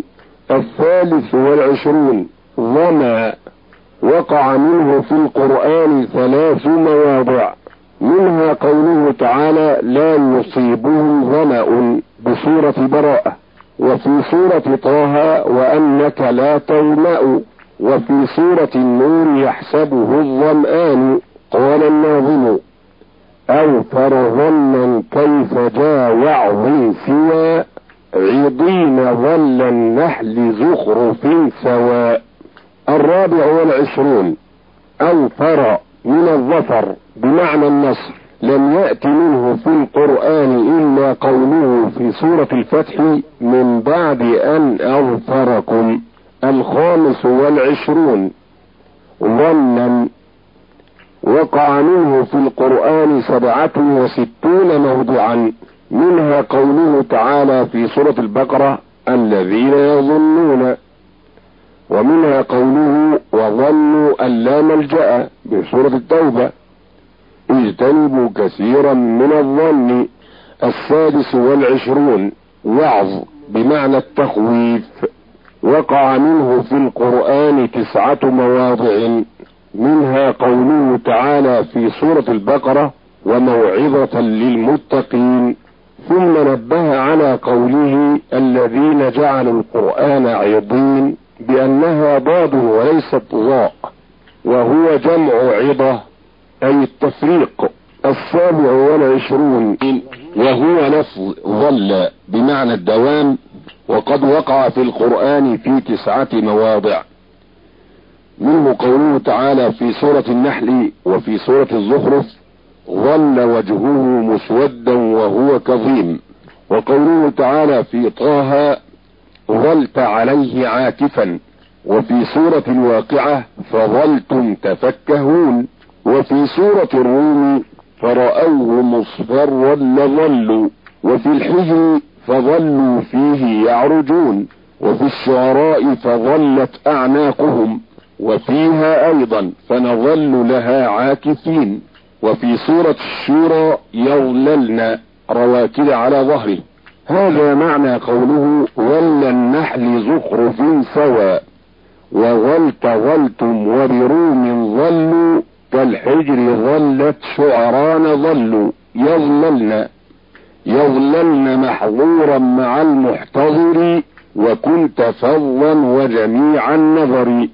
23 ظما، وقع منه في القرآن 3 مواضع، منها قوله تعالى: لا يصيبهم ظمأ بسورة براءة. وفي سورة طه: وأنك لا تظمأ. وفي سورة النور: يحسبه الظمآن. قال الناظم: أوفر ظنا كيف جا وعظ سوى عضين ظل النحل زخرف سواء. 24 أوفر من الظفر بمعنى النصر، لم يأت منه في القرآن إلا قوله في سورة الفتح: من بعد أن أظفركم. 25 ظنا، وقع منه في القرآن 67 موضعا، منها قوله تعالى في سورة البقرة: الذين يظنون. ومنها قوله: وظنوا أن لا ملجأ بسورة التوبة: اجتنبوا كثيرا من الظن. 26 وعظ بمعنى التخويف، وقع منه في القرآن 9 مواضع، منها قوله تعالى في سورة البقرة وموعظة للمتقين، ثم نبه على قوله الذين جعلوا القرآن عضين بأنها ضاد وليست ضاء، وهو جمع عضة أي التفريق. 27 وهو لفظ ظل بمعنى الدوام، وقد وقع في القرآن في 9 مواضع، منه قوله تعالى في سورة النحل وفي سورة الزخرف ظل وجهه مسودا وهو كظيم، وقوله تعالى في طه ظلت عليه عاكفا، وفي سورة الواقعة فظلتم تفكهون، وفي سورة الروم فرأوه مصفرا لظلوا، وفي الحجر فظلوا فيه يعرجون، وفي الشعراء فظلت أعناقهم، وفيها أيضا فنظل لها عاكفين، وفي سورة الشورى يظللن رواكد على ظهره. هذا معنى قوله ظل النحل زخرف سوى، وظلت ظلتم وبروم ظلوا، كالحجر ظلت شعران ظلوا. يظللن محظورا مع المحتضر، وكنت فظا وجميع النظر.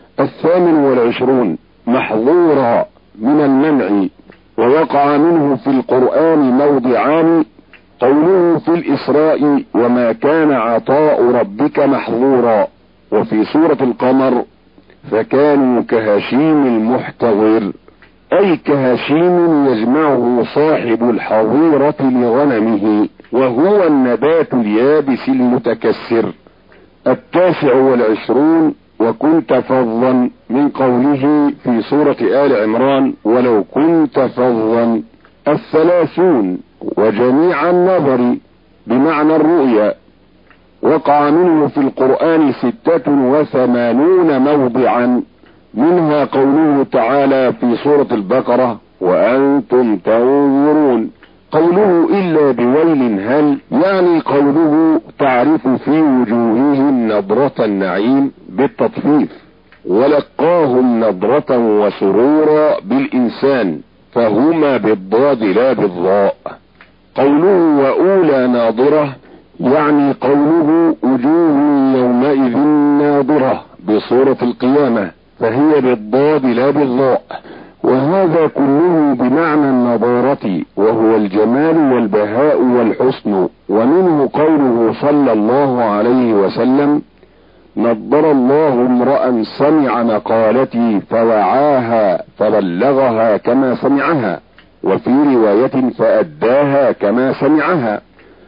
28 محظورا من المنع، ووقع منه في القرآن موضعان، قوله في الإسراء وما كان عطاء ربك محظورا، وفي سورة القمر فكانوا كهشيم المحتضر، أي كهشيم يجمعه صاحب الحظيرة لغنمه، وهو النبات اليابس المتكسر. 29 وكنت فظا من قوله في سورة آل عمران ولو كنت فظا. 30 وجميع النظر بمعنى الرؤيا، وقع منه في القرآن 86 موضعا، منها قوله تعالى في سورة البقرة وأنتم تنظرون. قوله إلا بويل هل، يعني قوله تعرف في وجوههم نضرة النعيم بالتطفيف، ولقاهم نضرة وسرورا بالإنسان، فهما بالضاد لا بالضاء. قوله وأولى ناظرة، يعني قوله وجوه يومئذ ناظرة بصورة القيامة، فهي بالضاد لا بالضاء. وهذا كله بمعنى النضارة، وهو الجمال والبهاء والحسن. ومنه قوله صلى الله عليه وسلم نضر الله امرأ سمع مقالتي فوعاها فبلغها كما سمعها، وفي رواية فأداها كما سمعها.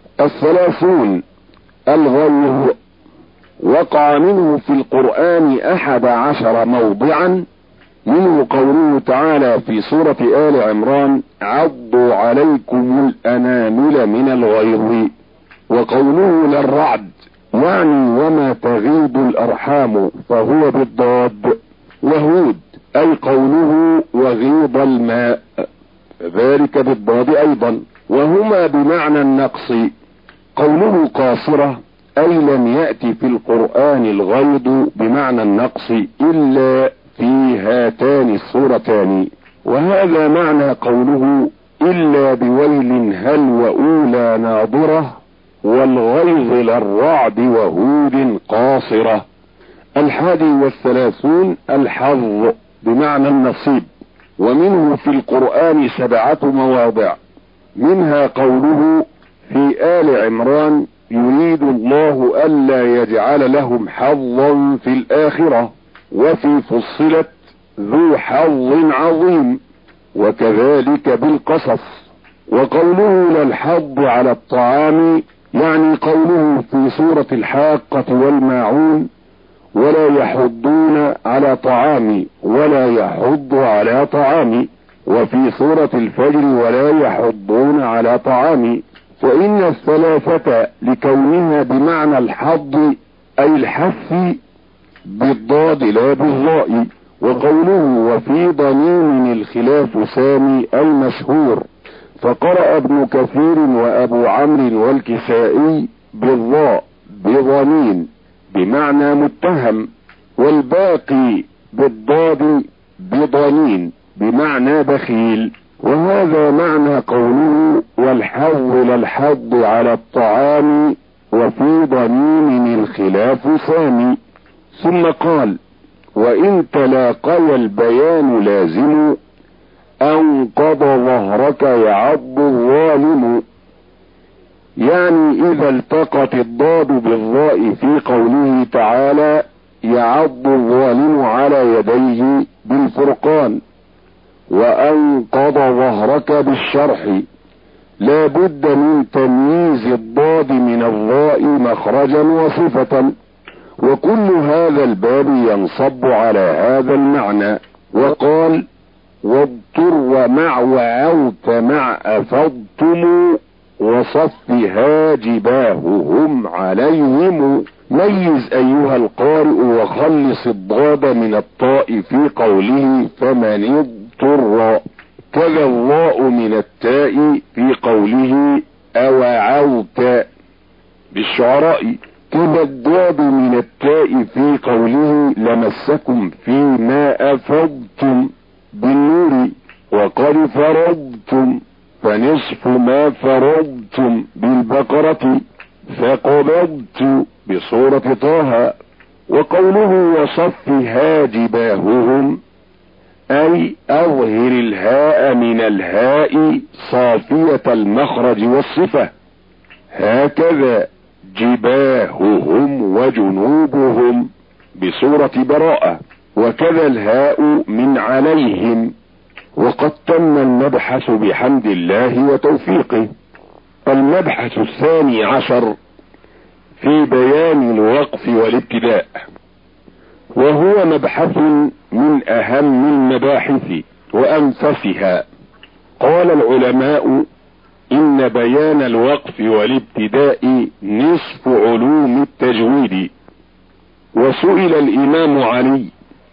30 الغيظ، وقع منه في القرآن 11 موضعا، منه قوله تعالى في سورة آل عمران عضوا عليكم الأنامل من الغيظ، وقوله للرعد، يعني وما تغيض الأرحام، فهو بالضاد. وهود، أي قوله وغيض الماء، ذلك بالضاد أيضا، وهما بمعنى النقص. قوله قاصرة، أي لم يأتي في القرآن الغيض بمعنى النقص إلا في هاتان الصورتان. وهذا معنى قوله إلا بويل هل وأولى ناظرة، والغيظ للرعد وهود قاصرة. 31 الحظ بمعنى النصيب، ومنه في القرآن 7 مواضع، منها قوله في آل عمران يريد الله ألا يجعل لهم حظا في الآخرة، وفي فصلت ذو حظ عظيم، وكذلك بالقصص. وقوله للحظ على الطعام، يعني قوله في سورة الحاقة والماعون ولا يحضون على طعام ولا يحض على طعام، وفي سورة الفجر ولا يحضون على طعام. فإن الثلاثة لكونها بمعنى الحظ أي الحث بالضاد لا بالضاء. وقوله وفي ضميم الخلاف سامي المشهور، فقرأ ابن كثير وأبو عمرو والكسائي بالضاء بضمين بمعنى متهم، والباقي بالضاد بضنين بمعنى بخيل. وهذا معنى قوله والحول الحض على الطعام وفي ضنين الخلاف سامي. ثم قال وإن تلاقي البيان لازم أنقض ظهرك يعض الظالم. يعني إذا التقت الضاد بالظاء في قوله تعالى يعض الظالم على يديه بالفرقان، وأنقض ظهرك بالشرح، لا بد من تمييز الضاد من الظاء مخرجا وصفة، وكل هذا الباب ينصب على هذا المعنى. وقال واضطر مع وعوت مع أفضتم وصفها جباههم عليهم. ميز أيها القارئ وخلص الضاد من الطاء في قوله فمن اضطر، كذا الضاء من التاء في قوله أوعوت بالشعراء، كذا الضاد من التاء في قوله لمسكم فيما أفضتم بالنور، وقد فرضتم فنصف ما فرضتم بالبقرة، فقبضت بصورة طه. وقوله وصفها جباههم أي أظهر الهاء من الهاء صافية المخرج والصفة، هكذا جباههم وجنوبهم بصورة براءة، وكذا الهاء من عليهم. وقد تم المبحث بحمد الله وتوفيقه. المبحث 12 في بيان الوقف والابتداء، وهو مبحث من اهم المباحث وانفسها. قال العلماء ان بيان الوقف والابتداء نصف علوم التجويد. وسئل الامام علي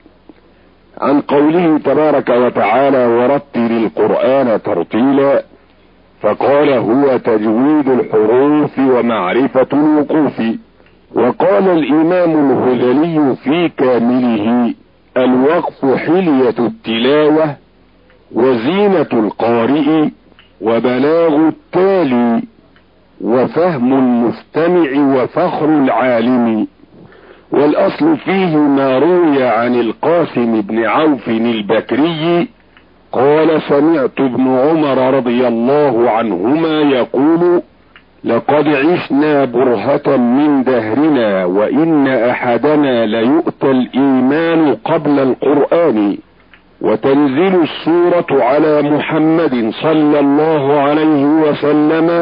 عن قوله تبارك وتعالى ورتل القرآن ترتيلا، فقال هو تجويد الحروف ومعرفة الوقوف. وقال الامام الهذلي في كامله الوقف حلية التلاوة وزينة القارئ وبلاغ التالي وفهم المستمع وفخر العالم. والاصل فيه ما روي عن القاسم بن عوف البكري قال سمعت ابن عمر رضي الله عنهما يقول لقد عشنا برهة من دهرنا وإن أحدنا ليؤتى الإيمان قبل القرآن وتنزل السورة على محمد صلى الله عليه وسلم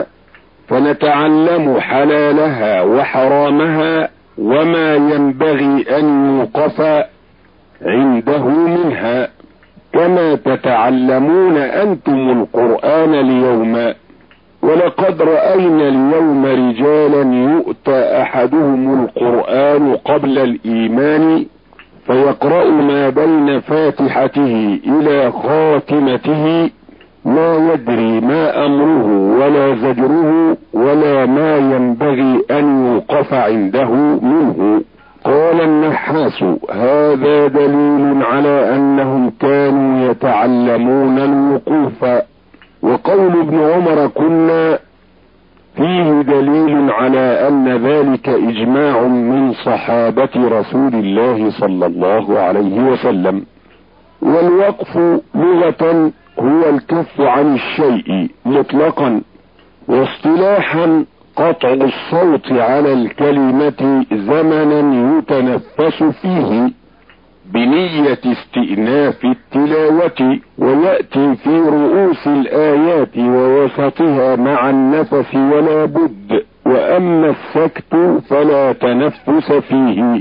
فنتعلم حلالها وحرامها وما ينبغي أن يوقف عنده منها كما تتعلمون أنتم القرآن اليوم. ولقد رأينا اليوم رجالا يؤتى أحدهم القرآن قبل الإيمان فيقرأ ما بين فاتحته إلى خاتمته ما يدري ما أمره ولا زجره ولا ما ينبغي أن يوقف عنده منه. قال النحاس هذا دليل على أنهم كانوا يتعلمون الوقوف. وقول ابن عمر كنا فيه دليل على أن ذلك إجماع من صحابة رسول الله صلى الله عليه وسلم. والوقف لغة هو الكف عن الشيء مطلقا، واصطلاحا قطع الصوت على الكلمة زمنا يتنفس فيه بنية استئناف التلاوة، ويأتي في رؤوس الآيات ووسطها مع النفس ولا بد، وأما السكت فلا تنفس فيه.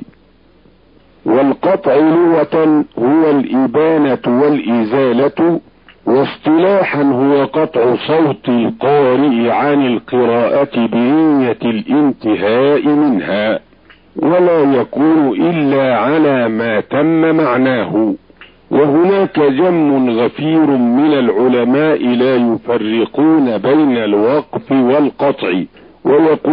والقطع لغة هو الإبانة والإزالة، واصطلاحا هو قطع صوت القارئ عن القراءة بنية الانتهاء منها، ولا يكون إلا على ما تم معناه. وهناك جم غفير من العلماء لا يفرقون بين الوقف والقطع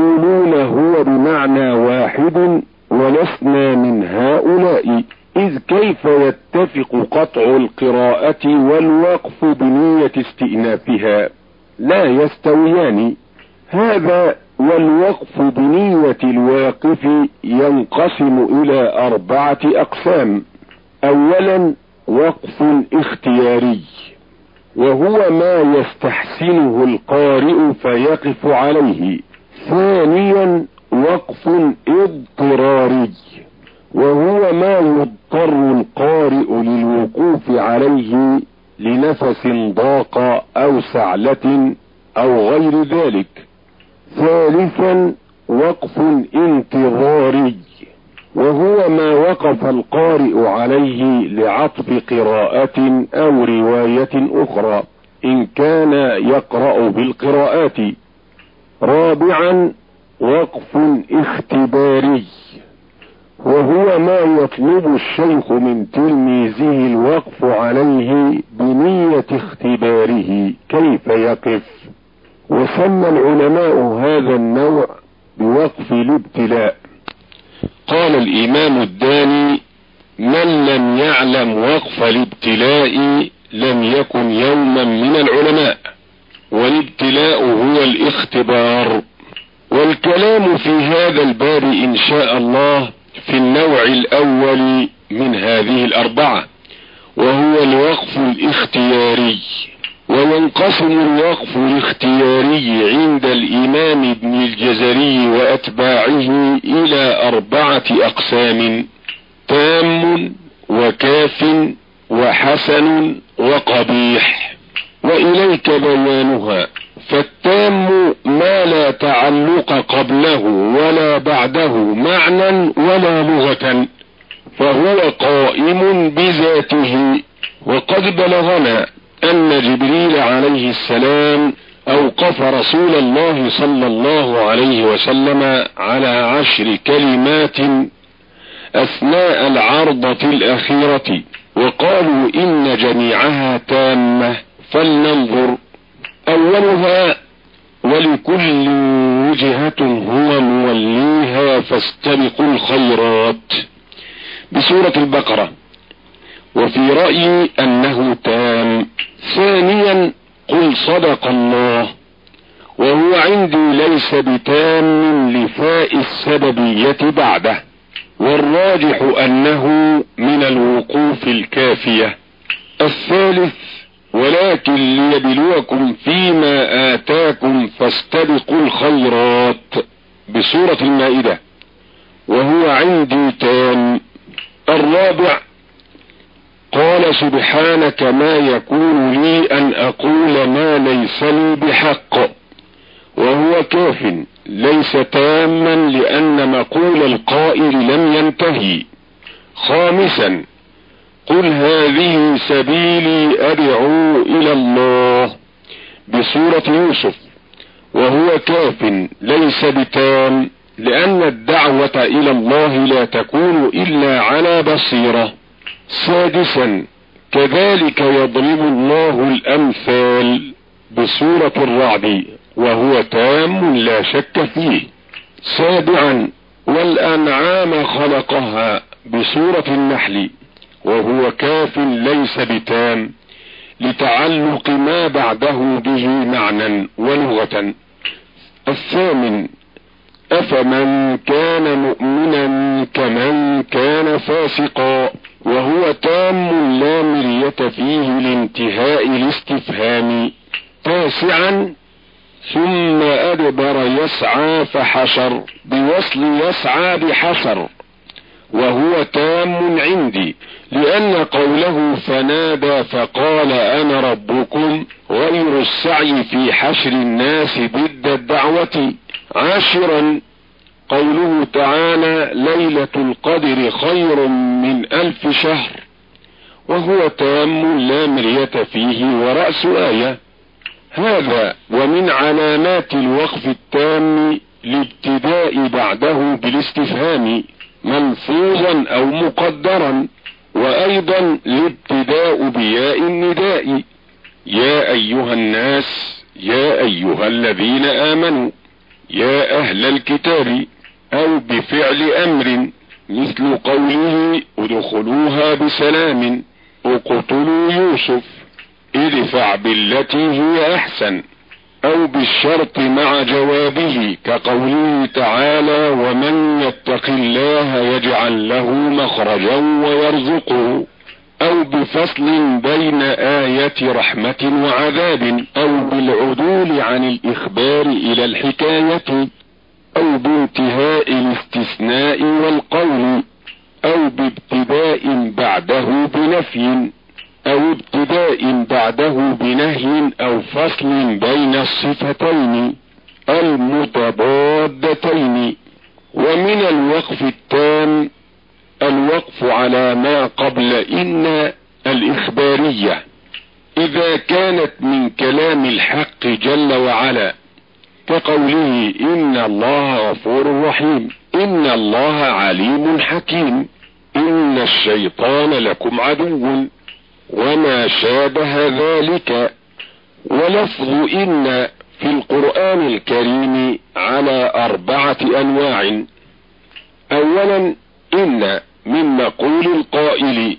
ويقولون هو بمعنى واحد، ولسنا من هؤلاء، إذ كيف يتفق قطع القراءة والوقف بنية استئنافها؟ لا يستويان. هذا والوقف بنية الواقف ينقسم إلى 4 أقسام. أولا وقف اختياري، وهو ما يستحسنه القارئ فيقف عليه. ثانيا وقف اضطراري، وهو ما يضطر القارئ للوقوف عليه لنفس ضاق او سعلة او غير ذلك. ثالثا وقف انتظاري، وهو ما وقف القارئ عليه لعطف قراءة او رواية اخرى ان كان يقرأ بالقراءات. رابعا وقف اختباري، وهو ما يطلب الشيخ من تلميذه الوقف عليه بنية اختباره كيف يقف. وسمى العلماء هذا النوع بوقف الابتلاء. قال الامام الداني: من لم يعلم وقف الابتلاء لم يكن يوما من العلماء، والابتلاء هو الاختبار. والكلام في هذا الباب ان شاء الله في النوع الاول من هذه 4، وهو الوقف الاختياري. وينقسم الوقف الاختياري عند الامام ابن الجزري واتباعه الى 4 اقسام: تام وكاف وحسن وقبيح. واليك بيانها. فالتام ما لا تعلق قبله ولا بعده معنى ولا لغة، فهو قائم بذاته. وقد بلغنا ان جبريل عليه السلام اوقف رسول الله صلى الله عليه وسلم على 10 كلمات اثناء العرضة الاخيرة، وقالوا ان جميعها تامة. فلننظر. اولها: ولكل وجهة هو موليها فاستبقوا الخيرات، بسورة البقرة، وفي رأيي انه تام. ثانيا: قل صدق الله، وهو عندي ليس بتام لفاء السببية بعده، والراجح انه من الوقوف الكافية. الثالث: ولكن ليبلوكم فيما آتاكم فاستبقوا الخيرات، بسورة المائدة، وهو عندي تام. الرابع: قال سبحانك ما يكون لي ان اقول ما ليس لي بحق، وهو كاف ليس تاما لان مقول القائل لم ينتهي. خامسا: قل هذه سبيلي ادعو الى الله، بسورة يوسف، وهو كاف ليس بتام لان الدعوة الى الله لا تكون الا على بصيرة. سادسا: كذلك يضرب الله الامثال، بسورة الرعد، وهو تام لا شك فيه. سابعا: والانعام خلقها، بسورة النحل، وهو كاف ليس بتام لتعلق ما بعده به معنى ولغة. الثامن: افمن كان مؤمنا كمن كان فاسقا، وهو تام لا مرية فيه لانتهاء الاستفهام. تاسعا: ثم ادبر يسعى فحشر، بوصل يسعى بحشر، وهو تام عندي لان قوله فنادى فقال انا ربكم غير السعي في حشر الناس ضد الدعوة. عاشرا: قوله تعالى ليلة القدر خير من 1000 شهر، وهو تام لا مرية فيه ورأس آية. هذا ومن علامات الوقف التام الابتداء بعده بالاستفهام ملفوظا او مقدرا، وايضا الابتداء بياء النداء: يا ايها الناس، يا ايها الذين امنوا، يا اهل الكتاب، او بفعل امر مثل قوله ادخلوها بسلام، اقتلوا يوسف، ادفع بالتي هي احسن، او بالشرط مع جوابه كقوله تعالى ومن يتق الله يجعل له مخرجا ويرزقه، او بفصل بين آية رحمة وعذاب، او بالعدول عن الاخبار الى الحكاية، او بانتهاء الاستثناء والقول، او بابتداء بعده بنفي، او ابتداء بعده بنهي، او فصل بين الصفتين المتضادتين. ومن الوقف التام الوقف على ما قبل إن الإخبارية إذا كانت من كلام الحق جل وعلا، كقوله إن الله غفور رحيم، إن الله عليم حكيم، إن الشيطان لكم عدو، وما شابه ذلك. ولفظ إن في القرآن الكريم على 4 أنواع. أولا إن من مقول القائل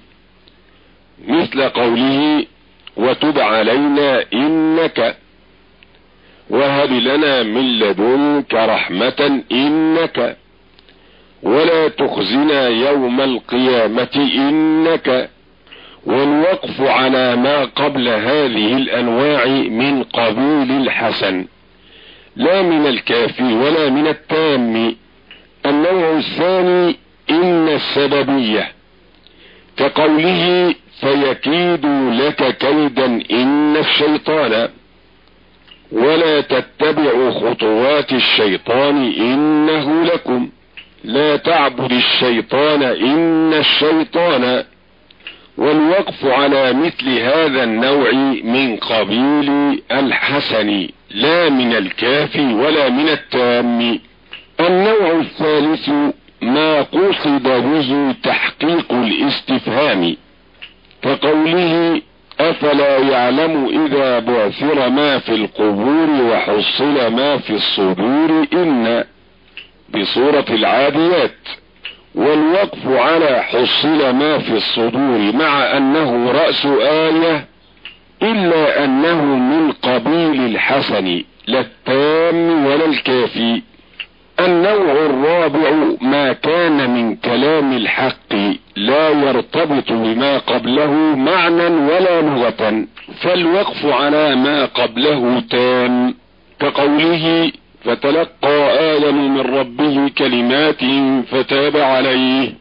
مثل قوله وتب علينا إنك، وهب لنا من لدنك رحمة إنك، ولا تخزنا يوم القيامة إنك. والوقف على ما قبل هذه الأنواع من قبيل الحسن، لا من الكافي ولا من التام. النوع الثاني إن السببية، كقوله فيكيد لك كيدا إن الشيطان، ولا تتبعوا خطوات الشيطان إنه لكم، لا تعبد الشيطان إن الشيطان. والوقف على مثل هذا النوع من قبيل الحسن، لا من الكافي ولا من التام. النوع الثالث ما قصد به تحقيق الاستفهام، كقوله افلا يعلم اذا بعثر ما في القبور وحصل ما في الصدور إن بسورة العاديات. والوقف على حصل ما في الصدور مع انه رأس آية، الا انه من قبيل الحسن لا التام ولا الكافي. النوع الرابع ما كان من كلام الحق لا يرتبط بما قبله معنى ولا لغة، فالوقف على ما قبله تام، كقوله فتلقى آدم من ربه كلمات فتاب عليه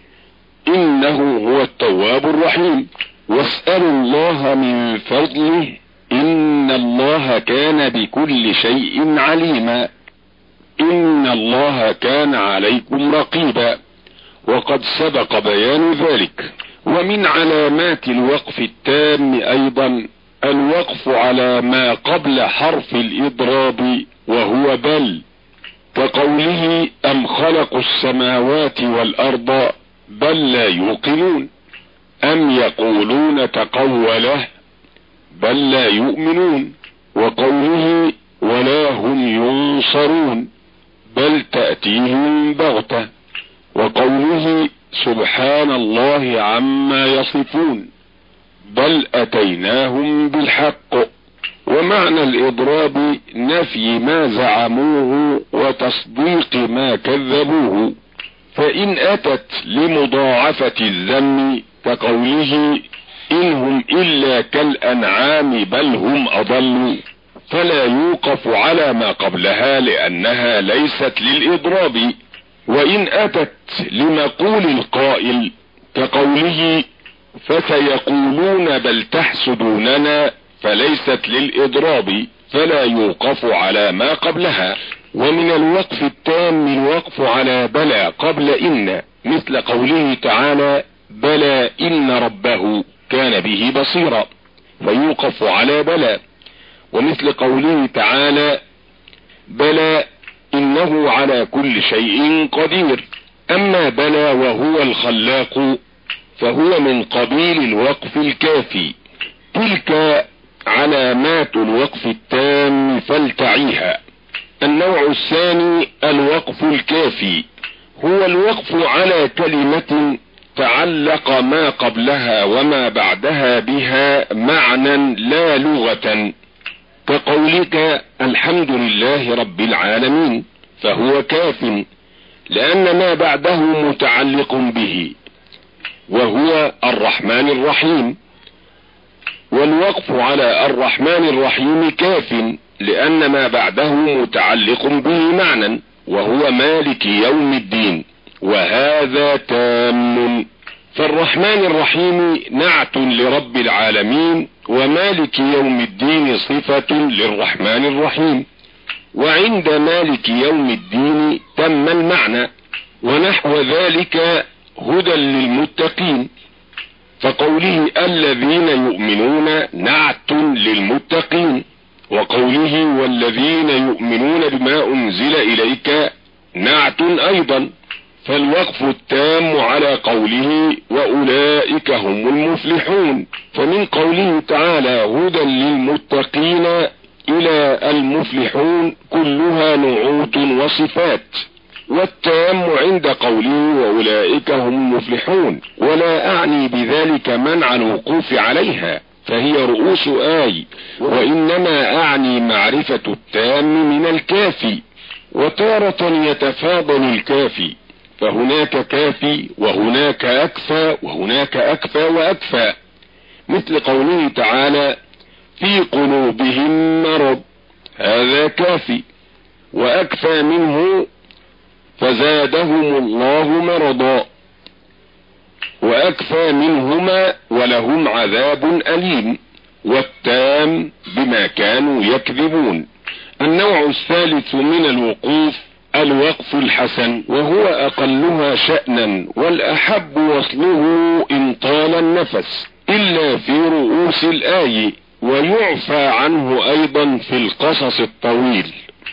إنه هو التواب الرحيم. واسألوا الله من فضله إن الله كان بكل شيء عليما، إن الله كان عليكم رقيبا، وقد سبق بيان ذلك. ومن علامات الوقف التام أيضا الوقف على ما قبل حرف الإضراب وهو بل، كقوله أم خلقوا السماوات والأرض بل لا يوقنون، أم يقولون تقوله بل لا يؤمنون، وقوله ولا هم ينصرون بل تأتيهم بغتة، وقوله سبحان الله عما يصفون بل أتيناهم بالحق. ومعنى الإضراب نفي ما زعموه وتصديق ما كذبوه، فإن أتت لمضاعفة الذم كقوله إنهم إلا كالأنعام بل هم أضل، فلا يوقف على ما قبلها لأنها ليست للإضراب. وإن أتت لمقول القائل كقوله فسيقولون بل تحسدوننا فليست للإضراب، فلا يوقف على ما قبلها. ومن الوقف التام الوقف على بلى قبل إن، مثل قوله تعالى بلى إن ربه كان به بصيرا، فيوقف على بلى. ومثل قوله تعالى بلى إنه على كل شيء قدير. أما بلى وهو الخلاق فهو من قبيل الوقف الكافي. تلك علامات الوقف التام فلتعيها. النوع الثاني الوقف الكافي، هو الوقف على كلمة تعلق ما قبلها وما بعدها بها معنى لا لغة، كقولك الحمد لله رب العالمين، فهو كاف لأن ما بعده متعلق به وهو الرحمن الرحيم. والوقف على الرحمن الرحيم كاف لأن ما بعده متعلق به معنى وهو مالك يوم الدين، وهذا تام. فالرحمن الرحيم نعت لرب العالمين، ومالك يوم الدين صفة للرحمن الرحيم، وعند مالك يوم الدين تم المعنى. ونحو ذلك هدى للمتقين، فقوله الذين يؤمنون نعت للمتقين، وقوله والذين يؤمنون بما أنزل إليك نعت أيضا. فالوقف التام على قوله وأولئك هم المفلحون، فمن قوله تعالى هدى للمتقين إلى المفلحون كلها نعوت وصفات، والتام عند قوله وأولئك هم المفلحون، ولا أعني بذلك منع الوقوف عليها فهي رؤوس آي، وإنما أعني معرفة التام من الكافي. وتارة يتفاضل الكافي، فهناك كافي وهناك أكفى وهناك أكفى وأكفى، مثل قوله تعالى في قلوبهم مرض، هذا كافي، وأكفى منه فزادهم الله مرضا، وأكفى منهما ولهم عذاب أليم، والتام بما كانوا يكذبون. النوع الثالث من الوقوف الوقف الحسن، وهو أقلها شأنا والأحب وصله إن طال النفس إلا في رؤوس الآي، ويعفى عنه أيضا في القصص الطويل.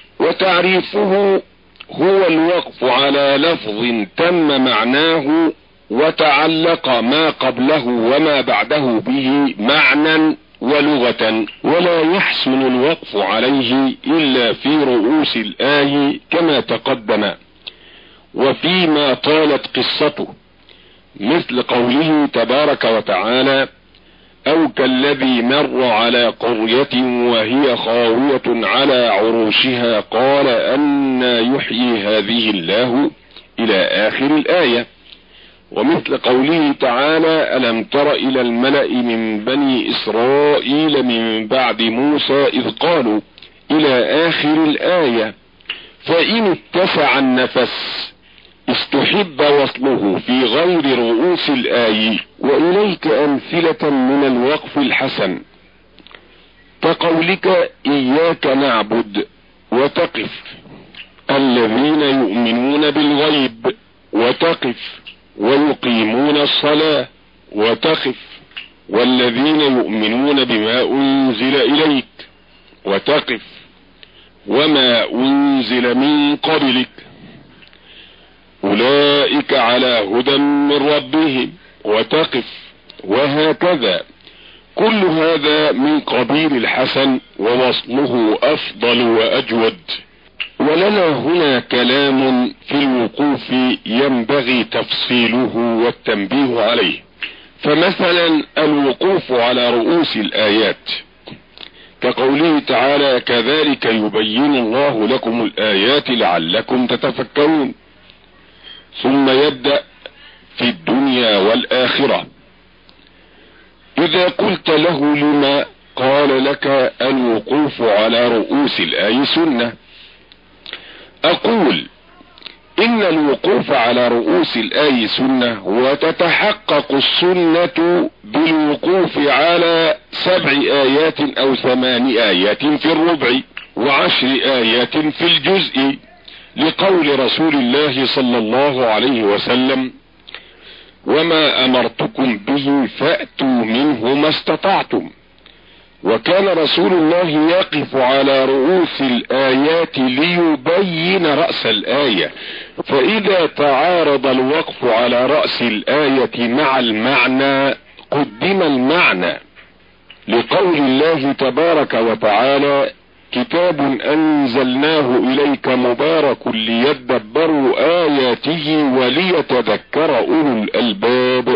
وتعريفه هو الوقف على لفظ تم معناه وتعلق ما قبله وما بعده به معنى ولغة، ولا يحسن الوقف عليه إلا في رؤوس الآي كما تقدم، وفيما طالت قصته، مثل قوله تبارك وتعالى أو كالذي مر على قرية وهي خاوية على عروشها قال أنى يحيي هذه الله إلى آخر الآية. ومثل قوله تعالى ألم تر إلى الملأ من بني إسرائيل من بعد موسى إذ قالوا إلى آخر الآية. فإن اتسع النفس استحب وصله في غير رؤوس الآي. وإليك أمثلة من الوقف الحسن كقولك إياك نعبد وتقف، الذين يؤمنون بالغيب وتقف، ويقيمون الصلاة وتقف، والذين يؤمنون بما أنزل إليك وتقف، وما أنزل من قبلك أولئك على هدى من ربهم وتقف، وهكذا. كل هذا من قبيل الحسن، ووصله أفضل وأجود. ولنا هنا كلام في الوقوف ينبغي تفصيله والتنبيه عليه. فمثلا الوقوف على رؤوس الآيات كقوله تعالى كذلك يبين الله لكم الآيات لعلكم تتفكرون، ثم يبدأ في الدنيا والآخرة. إذا قلت له لما قال لك الوقوف على رؤوس الآي سنة، أقول إن الوقوف على رؤوس الآي سنة، وتتحقق السنة بالوقوف على 7 آيات أو 8 آيات في الربع، و10 آيات في الجزء، لقول رسول الله صلى الله عليه وسلم وما أمرتكم به فأتوا منه ما استطعتم. وكان رسول الله يقف على رؤوس الآيات ليبين رأس الآية، فإذا تعارض الوقف على رأس الآية مع المعنى قدم المعنى، لقول الله تبارك وتعالى كتاب انزلناه اليك مبارك ليدبروا اياته وليتذكر اولو الالباب.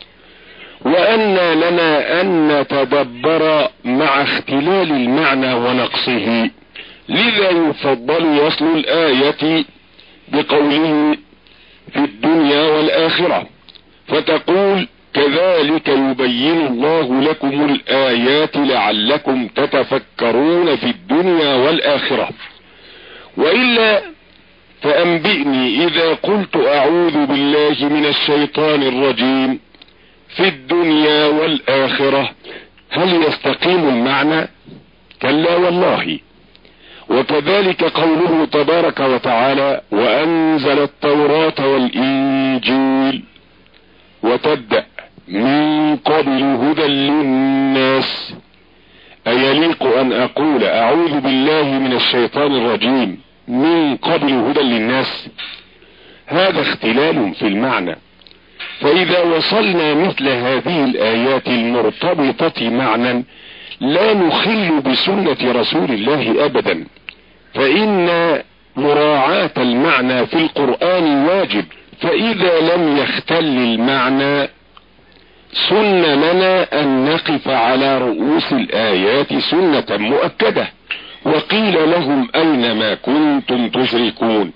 وأنى لنا ان نتدبر مع اختلال المعنى ونقصه، لذا يفضل وصل الآية بقوله في الدنيا والآخرة، فتقول كذلك يبين الله لكم الآيات لعلكم تتفكرون في الدنيا والآخرة. وإلا فأنبئني إذا قلت أعوذ بالله من الشيطان الرجيم في الدنيا والآخرة هل يستقيم المعنى؟ كلا والله. وكذلك قوله تبارك وتعالى وأنزل التوراة والإنجيل وتبدأ من قبل هدى للناس، أيليق أن أقول أعوذ بالله من الشيطان الرجيم من قبل هدى للناس؟ هذا اختلال في المعنى. فإذا وصلنا مثل هذه الآيات المرتبطة معنى لا نخل بسنة رسول الله أبدا، فإن مراعاة المعنى في القرآن واجب، فإذا لم يختل المعنى سن لنا أن نقف على رؤوس الآيات سنة مؤكدة. وقيل لهم أين ما كنتم تشركون،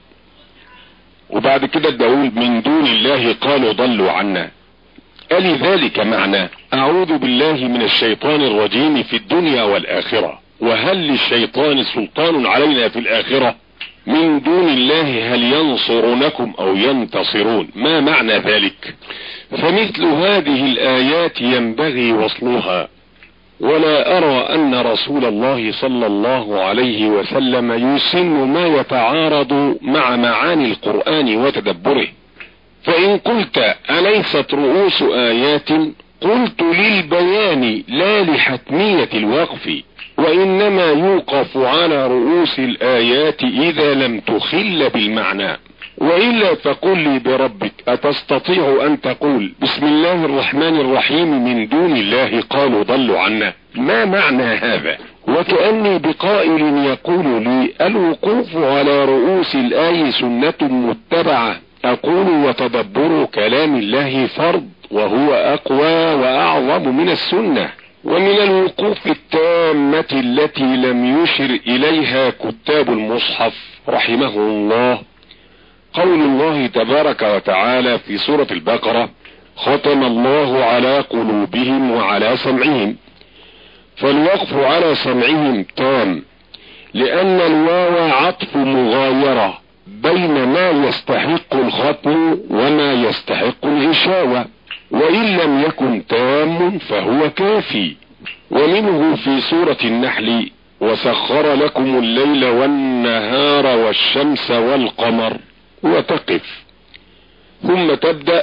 وبعد كده الدول من دون الله قالوا ضلوا عنا. ألذلك معنى أعوذ بالله من الشيطان الرجيم في الدنيا والآخرة؟ وهل للشيطان سلطان علينا في الآخرة؟ من دون الله هل ينصرونكم أو ينتصرون؟ ما معنى ذلك؟ فمثل هذه الآيات ينبغي وصلها، ولا أرى أن رسول الله صلى الله عليه وسلم يسن ما يتعارض مع معاني القرآن وتدبره. فإن قلت أليست رؤوس آيات؟ قلت للبيان لا لحتمية الوقف، وإنما يوقف على رؤوس الآيات إذا لم تخل بالمعنى. وإلا فقل لي بربك أتستطيع أن تقول بسم الله الرحمن الرحيم من دون الله قالوا ضلوا عنا؟ ما معنى هذا؟ وكأني بقائل يقول لي الوقوف على رؤوس الآية سنة متبعة، أقول وتدبر كلام الله فرض وهو أقوى وأعظم من السنة. ومن الوقوف التامة التي لم يشر إليها كتاب المصحف رحمه الله قول الله تبارك وتعالى في سورة البقرة ختم الله على قلوبهم وعلى سمعهم. فالوقف على سمعهم تام، لأن الواو عطف مغايرة بين ما يستحق الختم وما يستحق الغشاوة، وإن لم يكن تام فهو كافي. ومنه في سورة النحل وسخر لكم الليل والنهار والشمس والقمر، وتقف ثم تبدأ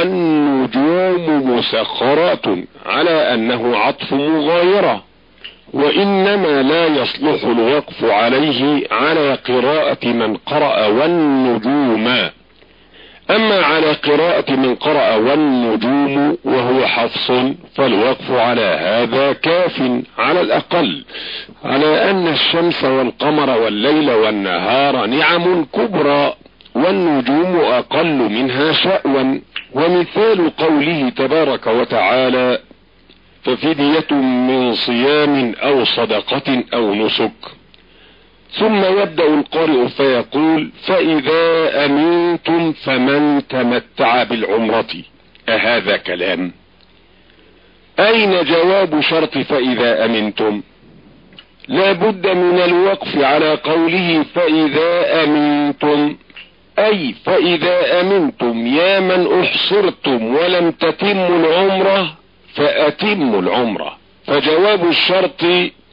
والنجوم مسخرات على أنه عطف مغايرة، وإنما لا يصلح الوقف عليه على قراءة من قرأ والنجوم. أما على قراءة من قرأ والنجوم وهو حفص فالوقف على هذا كاف على الأقل، على أن الشمس والقمر والليل والنهار نعم كبرى والنجوم أقل منها شأوا. ومثال قوله تبارك وتعالى ففدية من صيام أو صدقة أو نسك، ثم يبدأ القارئ فيقول فإذا أمنتم فمن تمتع بالعمرة. أهذا كلام؟ أين جواب شرط فإذا أمنتم؟ لا بد من الوقف على قوله فإذا أمنتم، أي فإذا أمنتم يا من أحصرتم ولم تتموا العمرة فأتموا العمرة. فجواب الشرط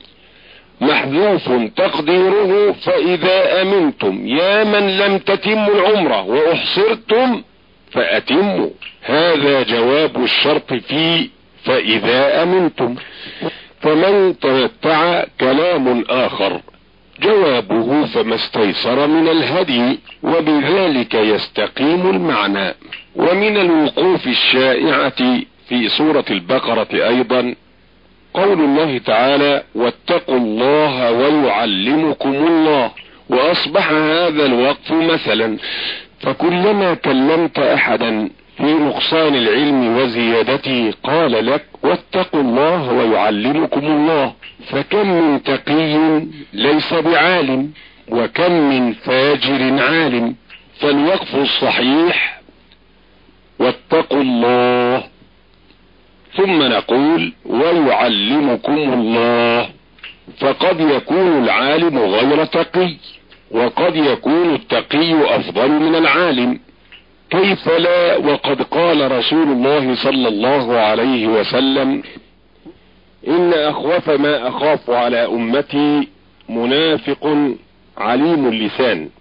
محذوف تقديره فإذا أمنتم يا من لم تتموا العمرة وأحصرتم فأتموا. هذا جواب الشرط في فإذا أمنتم. فمن تمتع كلام آخر جوابه فما استيسر من الهدي، وبذلك يستقيم المعنى. ومن الوقوف الشائعة في سورة البقرة أيضا قول الله تعالى واتقوا الله ويعلمكم الله، واصبح هذا الوقف مثلا، فكلما كلمت احدا في نقصان العلم وزيادته قال لك واتقوا الله ويعلمكم الله. فكم من تقي ليس بعالم، وكم من فاجر عالم. فالوقف الصحيح واتقوا الله، ثم نقول ويعلمكم الله. فقد يكون العالم غير تقي، وقد يكون التقي افضل من العالم، كيف لا؟ وقد قال رسول الله صلى الله عليه وسلم ان اخوف ما اخاف على امتي منافق عليم اللسان.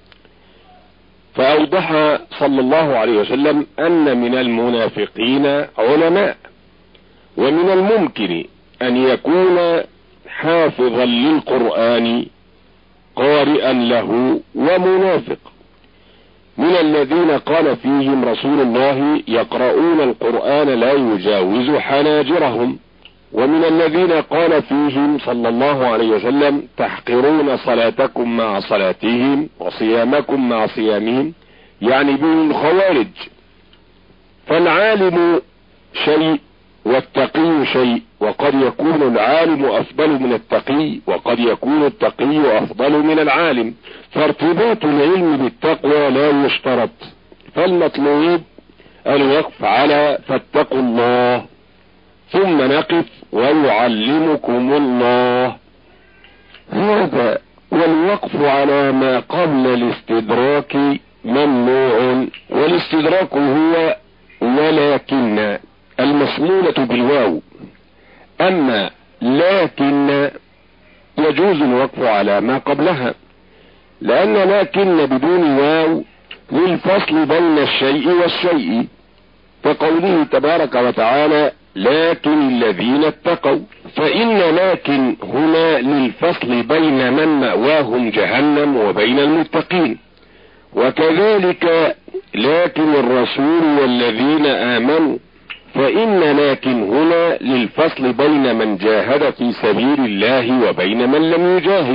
فاوضح صلى الله عليه وسلم ان من المنافقين علماء، ومن الممكن ان يكون حافظا للقرآن قارئا له ومنافق. من الذين قال فيهم رسول الله يقرؤون القرآن لا يجاوز حناجرهم، ومن الذين قال فيهم صلى الله عليه وسلم تحقرون صلاتكم مع صلاتهم وصيامكم مع صيامهم، يعني بهم الخوارج. فالعالم شيء والتقي شيء، وقد يكون العالم افضل من التقي، وقد يكون التقي افضل من العالم. فارتباط العلم بالتقوى لا يشترط، فالمطلوب الوقف على فاتقوا الله، ثم نقف ويعلمكم الله. هذا والوقف على ما قبل الاستدراك ممنوع، والاستدراك هو ولكن المسمولة بالواو، اما لكن يجوز الوقف على ما قبلها، لان لكن بدون واو للفصل بين الشيء والشيء، كقوله تبارك وتعالى لكن الذين اتقوا، فإن لكن هنا للفصل بين من مأواهم جهنم وبين المتقين. وكذلك لكن الرسول والذين آمنوا، فإن لكن هنا للفصل بين من جاهد في سبيل الله وبين من لم يجاهد.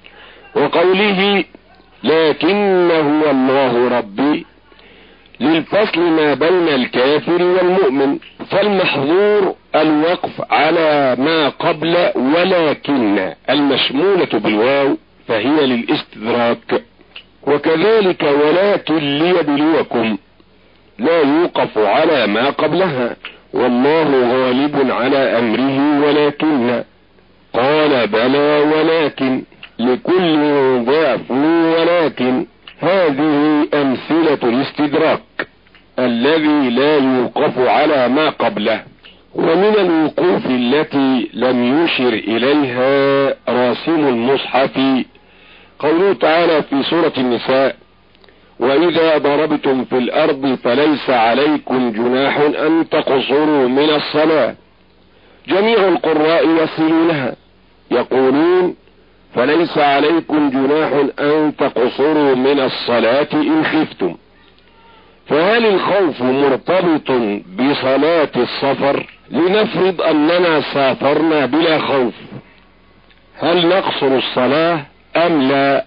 وقوله لكن هو الله ربي للفصل ما بين الكافر والمؤمن. فالمحظور الوقف على ما قبل ولكن المشمولة بالواو فهي للاستدراك. وكذلك ولكن ليبلوكم لا يوقف على ما قبلها، والله غالب على امره ولكن قال بلى ولكن لكل ضعف ولكن. هذه امثلة الاستدراك الذي لا يوقف على ما قبله. ومن الوقوف التي لم يشر اليها راسم المصحف قوله تعالى في سورة النساء واذا ضربتم في الارض فليس عليكم جناح ان تقصروا من الصلاة. جميع القراء يصلونها يقولون فليس عليكم جناح ان تقصروا من الصلاة ان خفتم. فهل الخوف مرتبط بصلاة السفر؟ لنفرض اننا سافرنا بلا خوف، هل نقصر الصلاة ام لا؟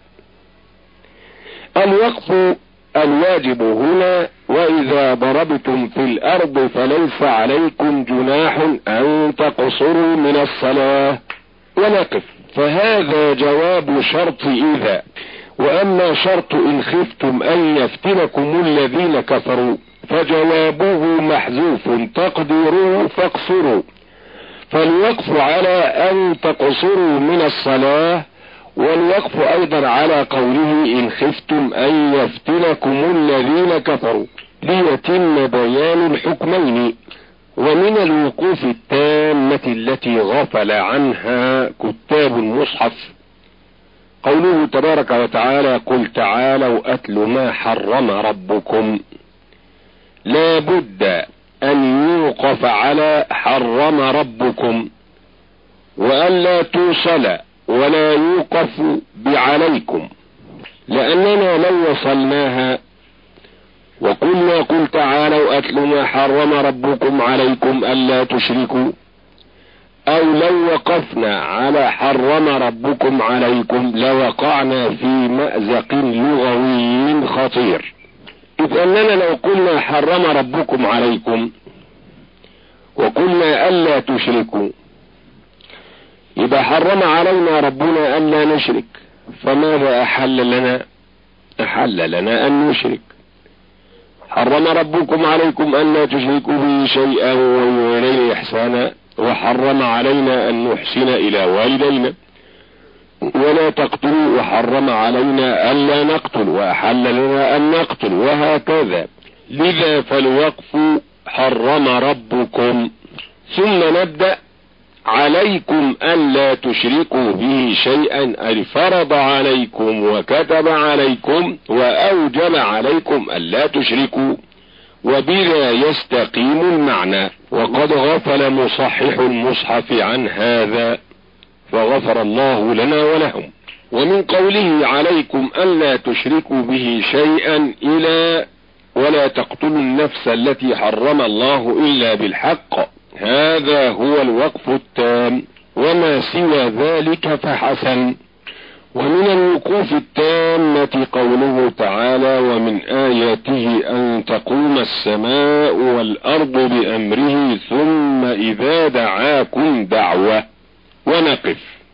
الوقف الواجب هنا واذا ضربتم في الارض فليس عليكم جناح ان تقصروا من الصلاة ونقف. فهذا جواب شرط اذا. واما شرط ان خفتم ان يفتنكم الذين كفروا فجوابه محذوف تقديره فاقصروا. فالوقف على ان تقصروا من الصلاة، والوقف ايضا على قوله ان خفتم ان يفتنكم الذين كفروا ليتم بيان الحكمين. ومن الوقوف التامة التي غفل عنها كتاب المصحف قوله تبارك وتعالى قل تعالوا اتل ما حرم ربكم. لا بد ان يوقف على حرم ربكم، وألا توصل ولا يوقف بعليكم، لأننا لو وصلناها وقلنا قل تعالوا أتل ما حرم ربكم عليكم ألا تشركوا او لو وقفنا على حرم ربكم عليكم لوقعنا في مأزق لغوي خطير. إذ أننا لو قلنا حرم ربكم عليكم وقلنا ألا تشركوا يبقى حرم علينا ربنا ألا نشرك، فماذا أحل لنا؟ أحل لنا أن نشرك. حرم ربكم عليكم ألا تشركوا به شيئا وإليه إحسانا، وحرم علينا أن نحسن إلى والدينا، ولا تقتلوا، وحرم علينا ألا نقتل، وأحل لنا أن نقتل، وهكذا. لذا فالوقف حرم ربكم. ثم نبدأ عليكم ألا تشركوا به شيئا، أي فرض عليكم وكتب عليكم وأوجب عليكم ألا تشركوا، وبذا يستقيم المعنى. وقد غفل مصحح المصحف عن هذا فغفر الله لنا ولهم. ومن قوله عليكم ألا تشركوا به شيئا إلى ولا تقتلوا النفس التي حرم الله إلا بالحق، هذا هو الوقف التام، وما سوى ذلك فحسن. ومن الوقوف التامة قوله تعالى: ومن آياته أن تقوم السماء والأرض بأمره ثم إذا دعاكم دعوة. ونقف.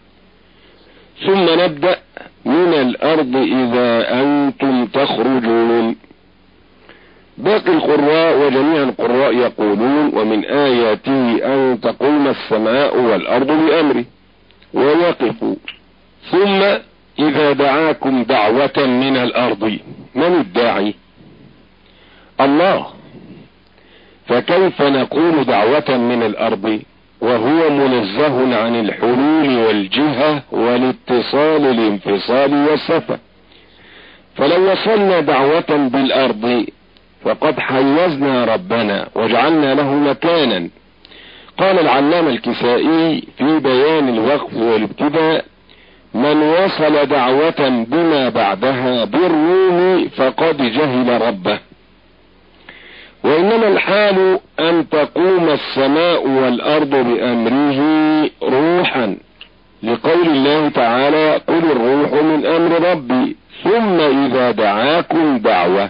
ثم نبدأ: من الأرض إذا أنتم تخرجون. باقي القراء وجميع القراء يقولون: ومن آياته أن تقوم السماء والأرض بأمره. ويقف. ثم إذا دعاكم دعوة من الأرض. من الداعي؟ الله. فكيف نقول دعوة من الأرض وهو منزه عن الحلول والجهة والاتصال الانفصال والسفة؟ فلو وصلنا دعوة بالأرض فقد حيزنا ربنا وجعلنا له مكانا. قال العلامة الكسائي في بيان الوقف والابتداء: من وصل دعوة بما بعدها بالروم فقد جهل ربه. وإنما الحال أن تقوم السماء والأرض بأمره روحا، لقول الله تعالى: قل الروح من أمر ربي ثم إذا دعاكم دعوة.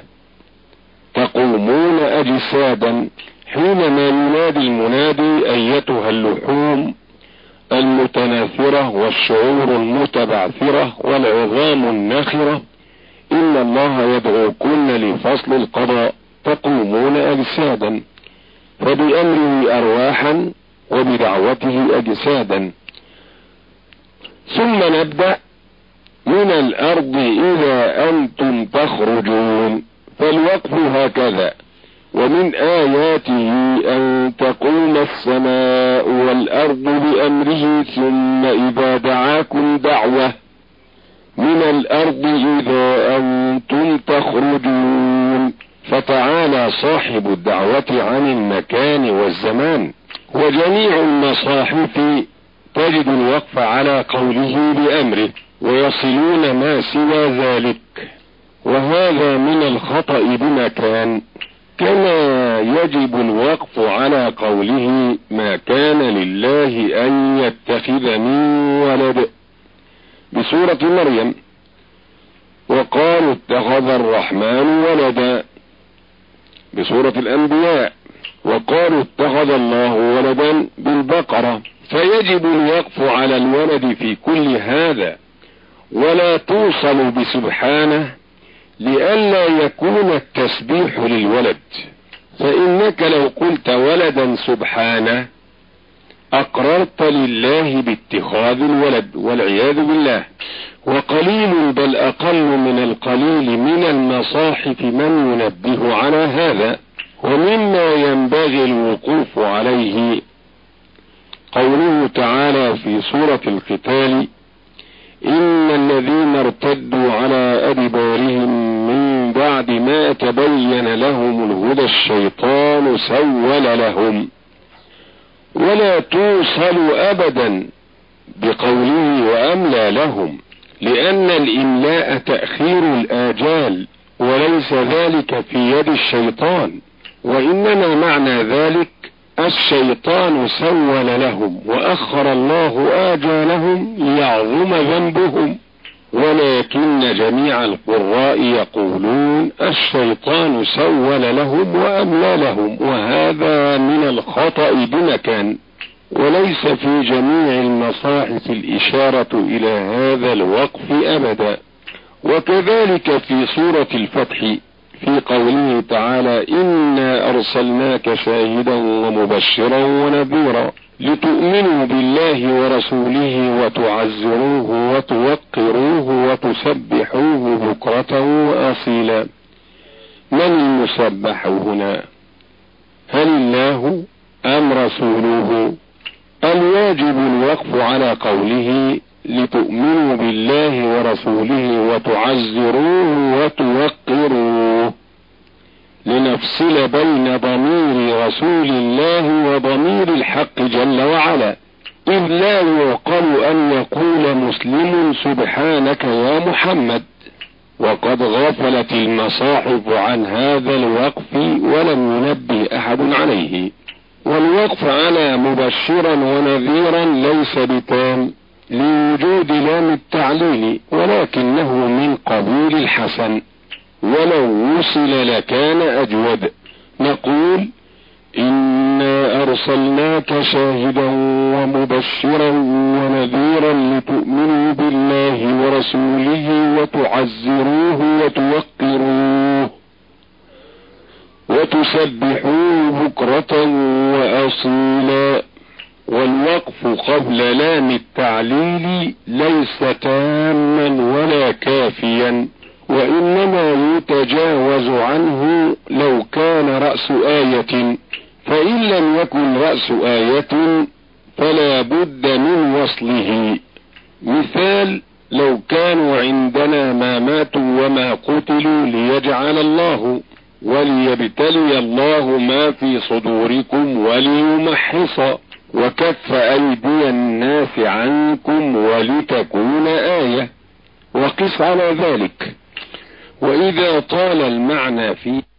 تقومون أجسادا حينما ينادي المنادي: أيتها اللحوم المتناثرة والشعور المتبعثرة والعظام الناخرة، إن الله يدعوكن لفصل القضاء. تقومون أجسادا، فبأمره أرواحا وبدعوته أجسادا. ثم نبدأ: من الأرض إذا أنتم تخرجون. فالوقف هكذا: ومن آياته أن تقوم السماء والأرض بأمره ثم إذا دعاكم دعوة. من الأرض إذا أنتم تخرجون. فتعالى صاحب الدعوة عن المكان والزمان. وجميع المصاحف تجد الوقف على قوله بأمره، ويصلون ما سوى ذلك، وهذا من الخطأ بمكان. كما يجب الوقف على قوله: ما كان لله أن يتخذ من ولد بسورة مريم، وقالوا اتخذ الرحمن ولدا بسورة الأنبياء، وقالوا اتخذ الله ولدا بالبقرة. فيجب الوقف على الولد في كل هذا، ولا توصل بسبحانه لئلا يكون التسبيح للولد. فإنك لو قلت ولدا سبحانه أقررت لله باتخاذ الولد والعياذ بالله. وقليل بل أقل من القليل من المصاحف من ينبه على هذا. ومما ينبغي الوقوف عليه قوله تعالى في سورة القتال: إن الذين ارتدوا على أدبارهم من بعد ما تبين لهم الهدى الشيطان سول لهم. ولا توصل أبدا بقوله وأملى لهم، لأن الإملاء تأخير الآجال، وليس ذلك في يد الشيطان، وإنما معنى ذلك الشيطان سول لهم وأخر الله آجالهم ليعظم ذنبهم، ولكن جميع القراء يقولون الشيطان سول لهم وأملى لهم، وهذا من الخطأ بمكان، وليس في جميع المصاحف الإشارة إلى هذا الوقف أبدا. وكذلك في سورة الفتح في قوله تعالى إنا أرسلناك شاهدا ومبشرا ونذيرا لتؤمنوا بالله ورسوله وتعزروه وتوقروه وتسبحوه بكرة وأصيلا. من المسبح هنا؟ هل الله أم رسوله؟ الواجب الوقف على قوله لتؤمنوا بالله ورسوله وتعزروه وتوقروه، لنفصل بين ضمير رسول الله وضمير الحق جل وعلا، إذ لا يعقل أن يقول مسلم سبحانك يا محمد، وقد غفلت المصاحف عن هذا الوقف ولم ينبه أحد عليه. والوقف على مبشرا ونذيرا ليس بتام لوجود لام التعليل، ولكنه من قبيل الحسن، ولو وصل لكان أجود. نقول إنا أرسلناك شاهدا ومبشرا ونذيرا لتؤمنوا بالله ورسوله وتعزروه وتوقروه وتسبحوه بكرة وأصيلا. والوقف قبل لام التعليل ليس تاما ولا كافيا، وإنما يتجاوز عنه لو كان رأس آية، فإن لم يكن رأس آية فلا بد من وصله. مثال: لو كانوا عندنا ما ماتوا وما قتلوا ليجعل الله وليبتلي الله ما في صدوركم وليمحص وكف أيدي الناس عنكم ولتكون آية، وقس على ذلك. وإذا طال المعنى فيه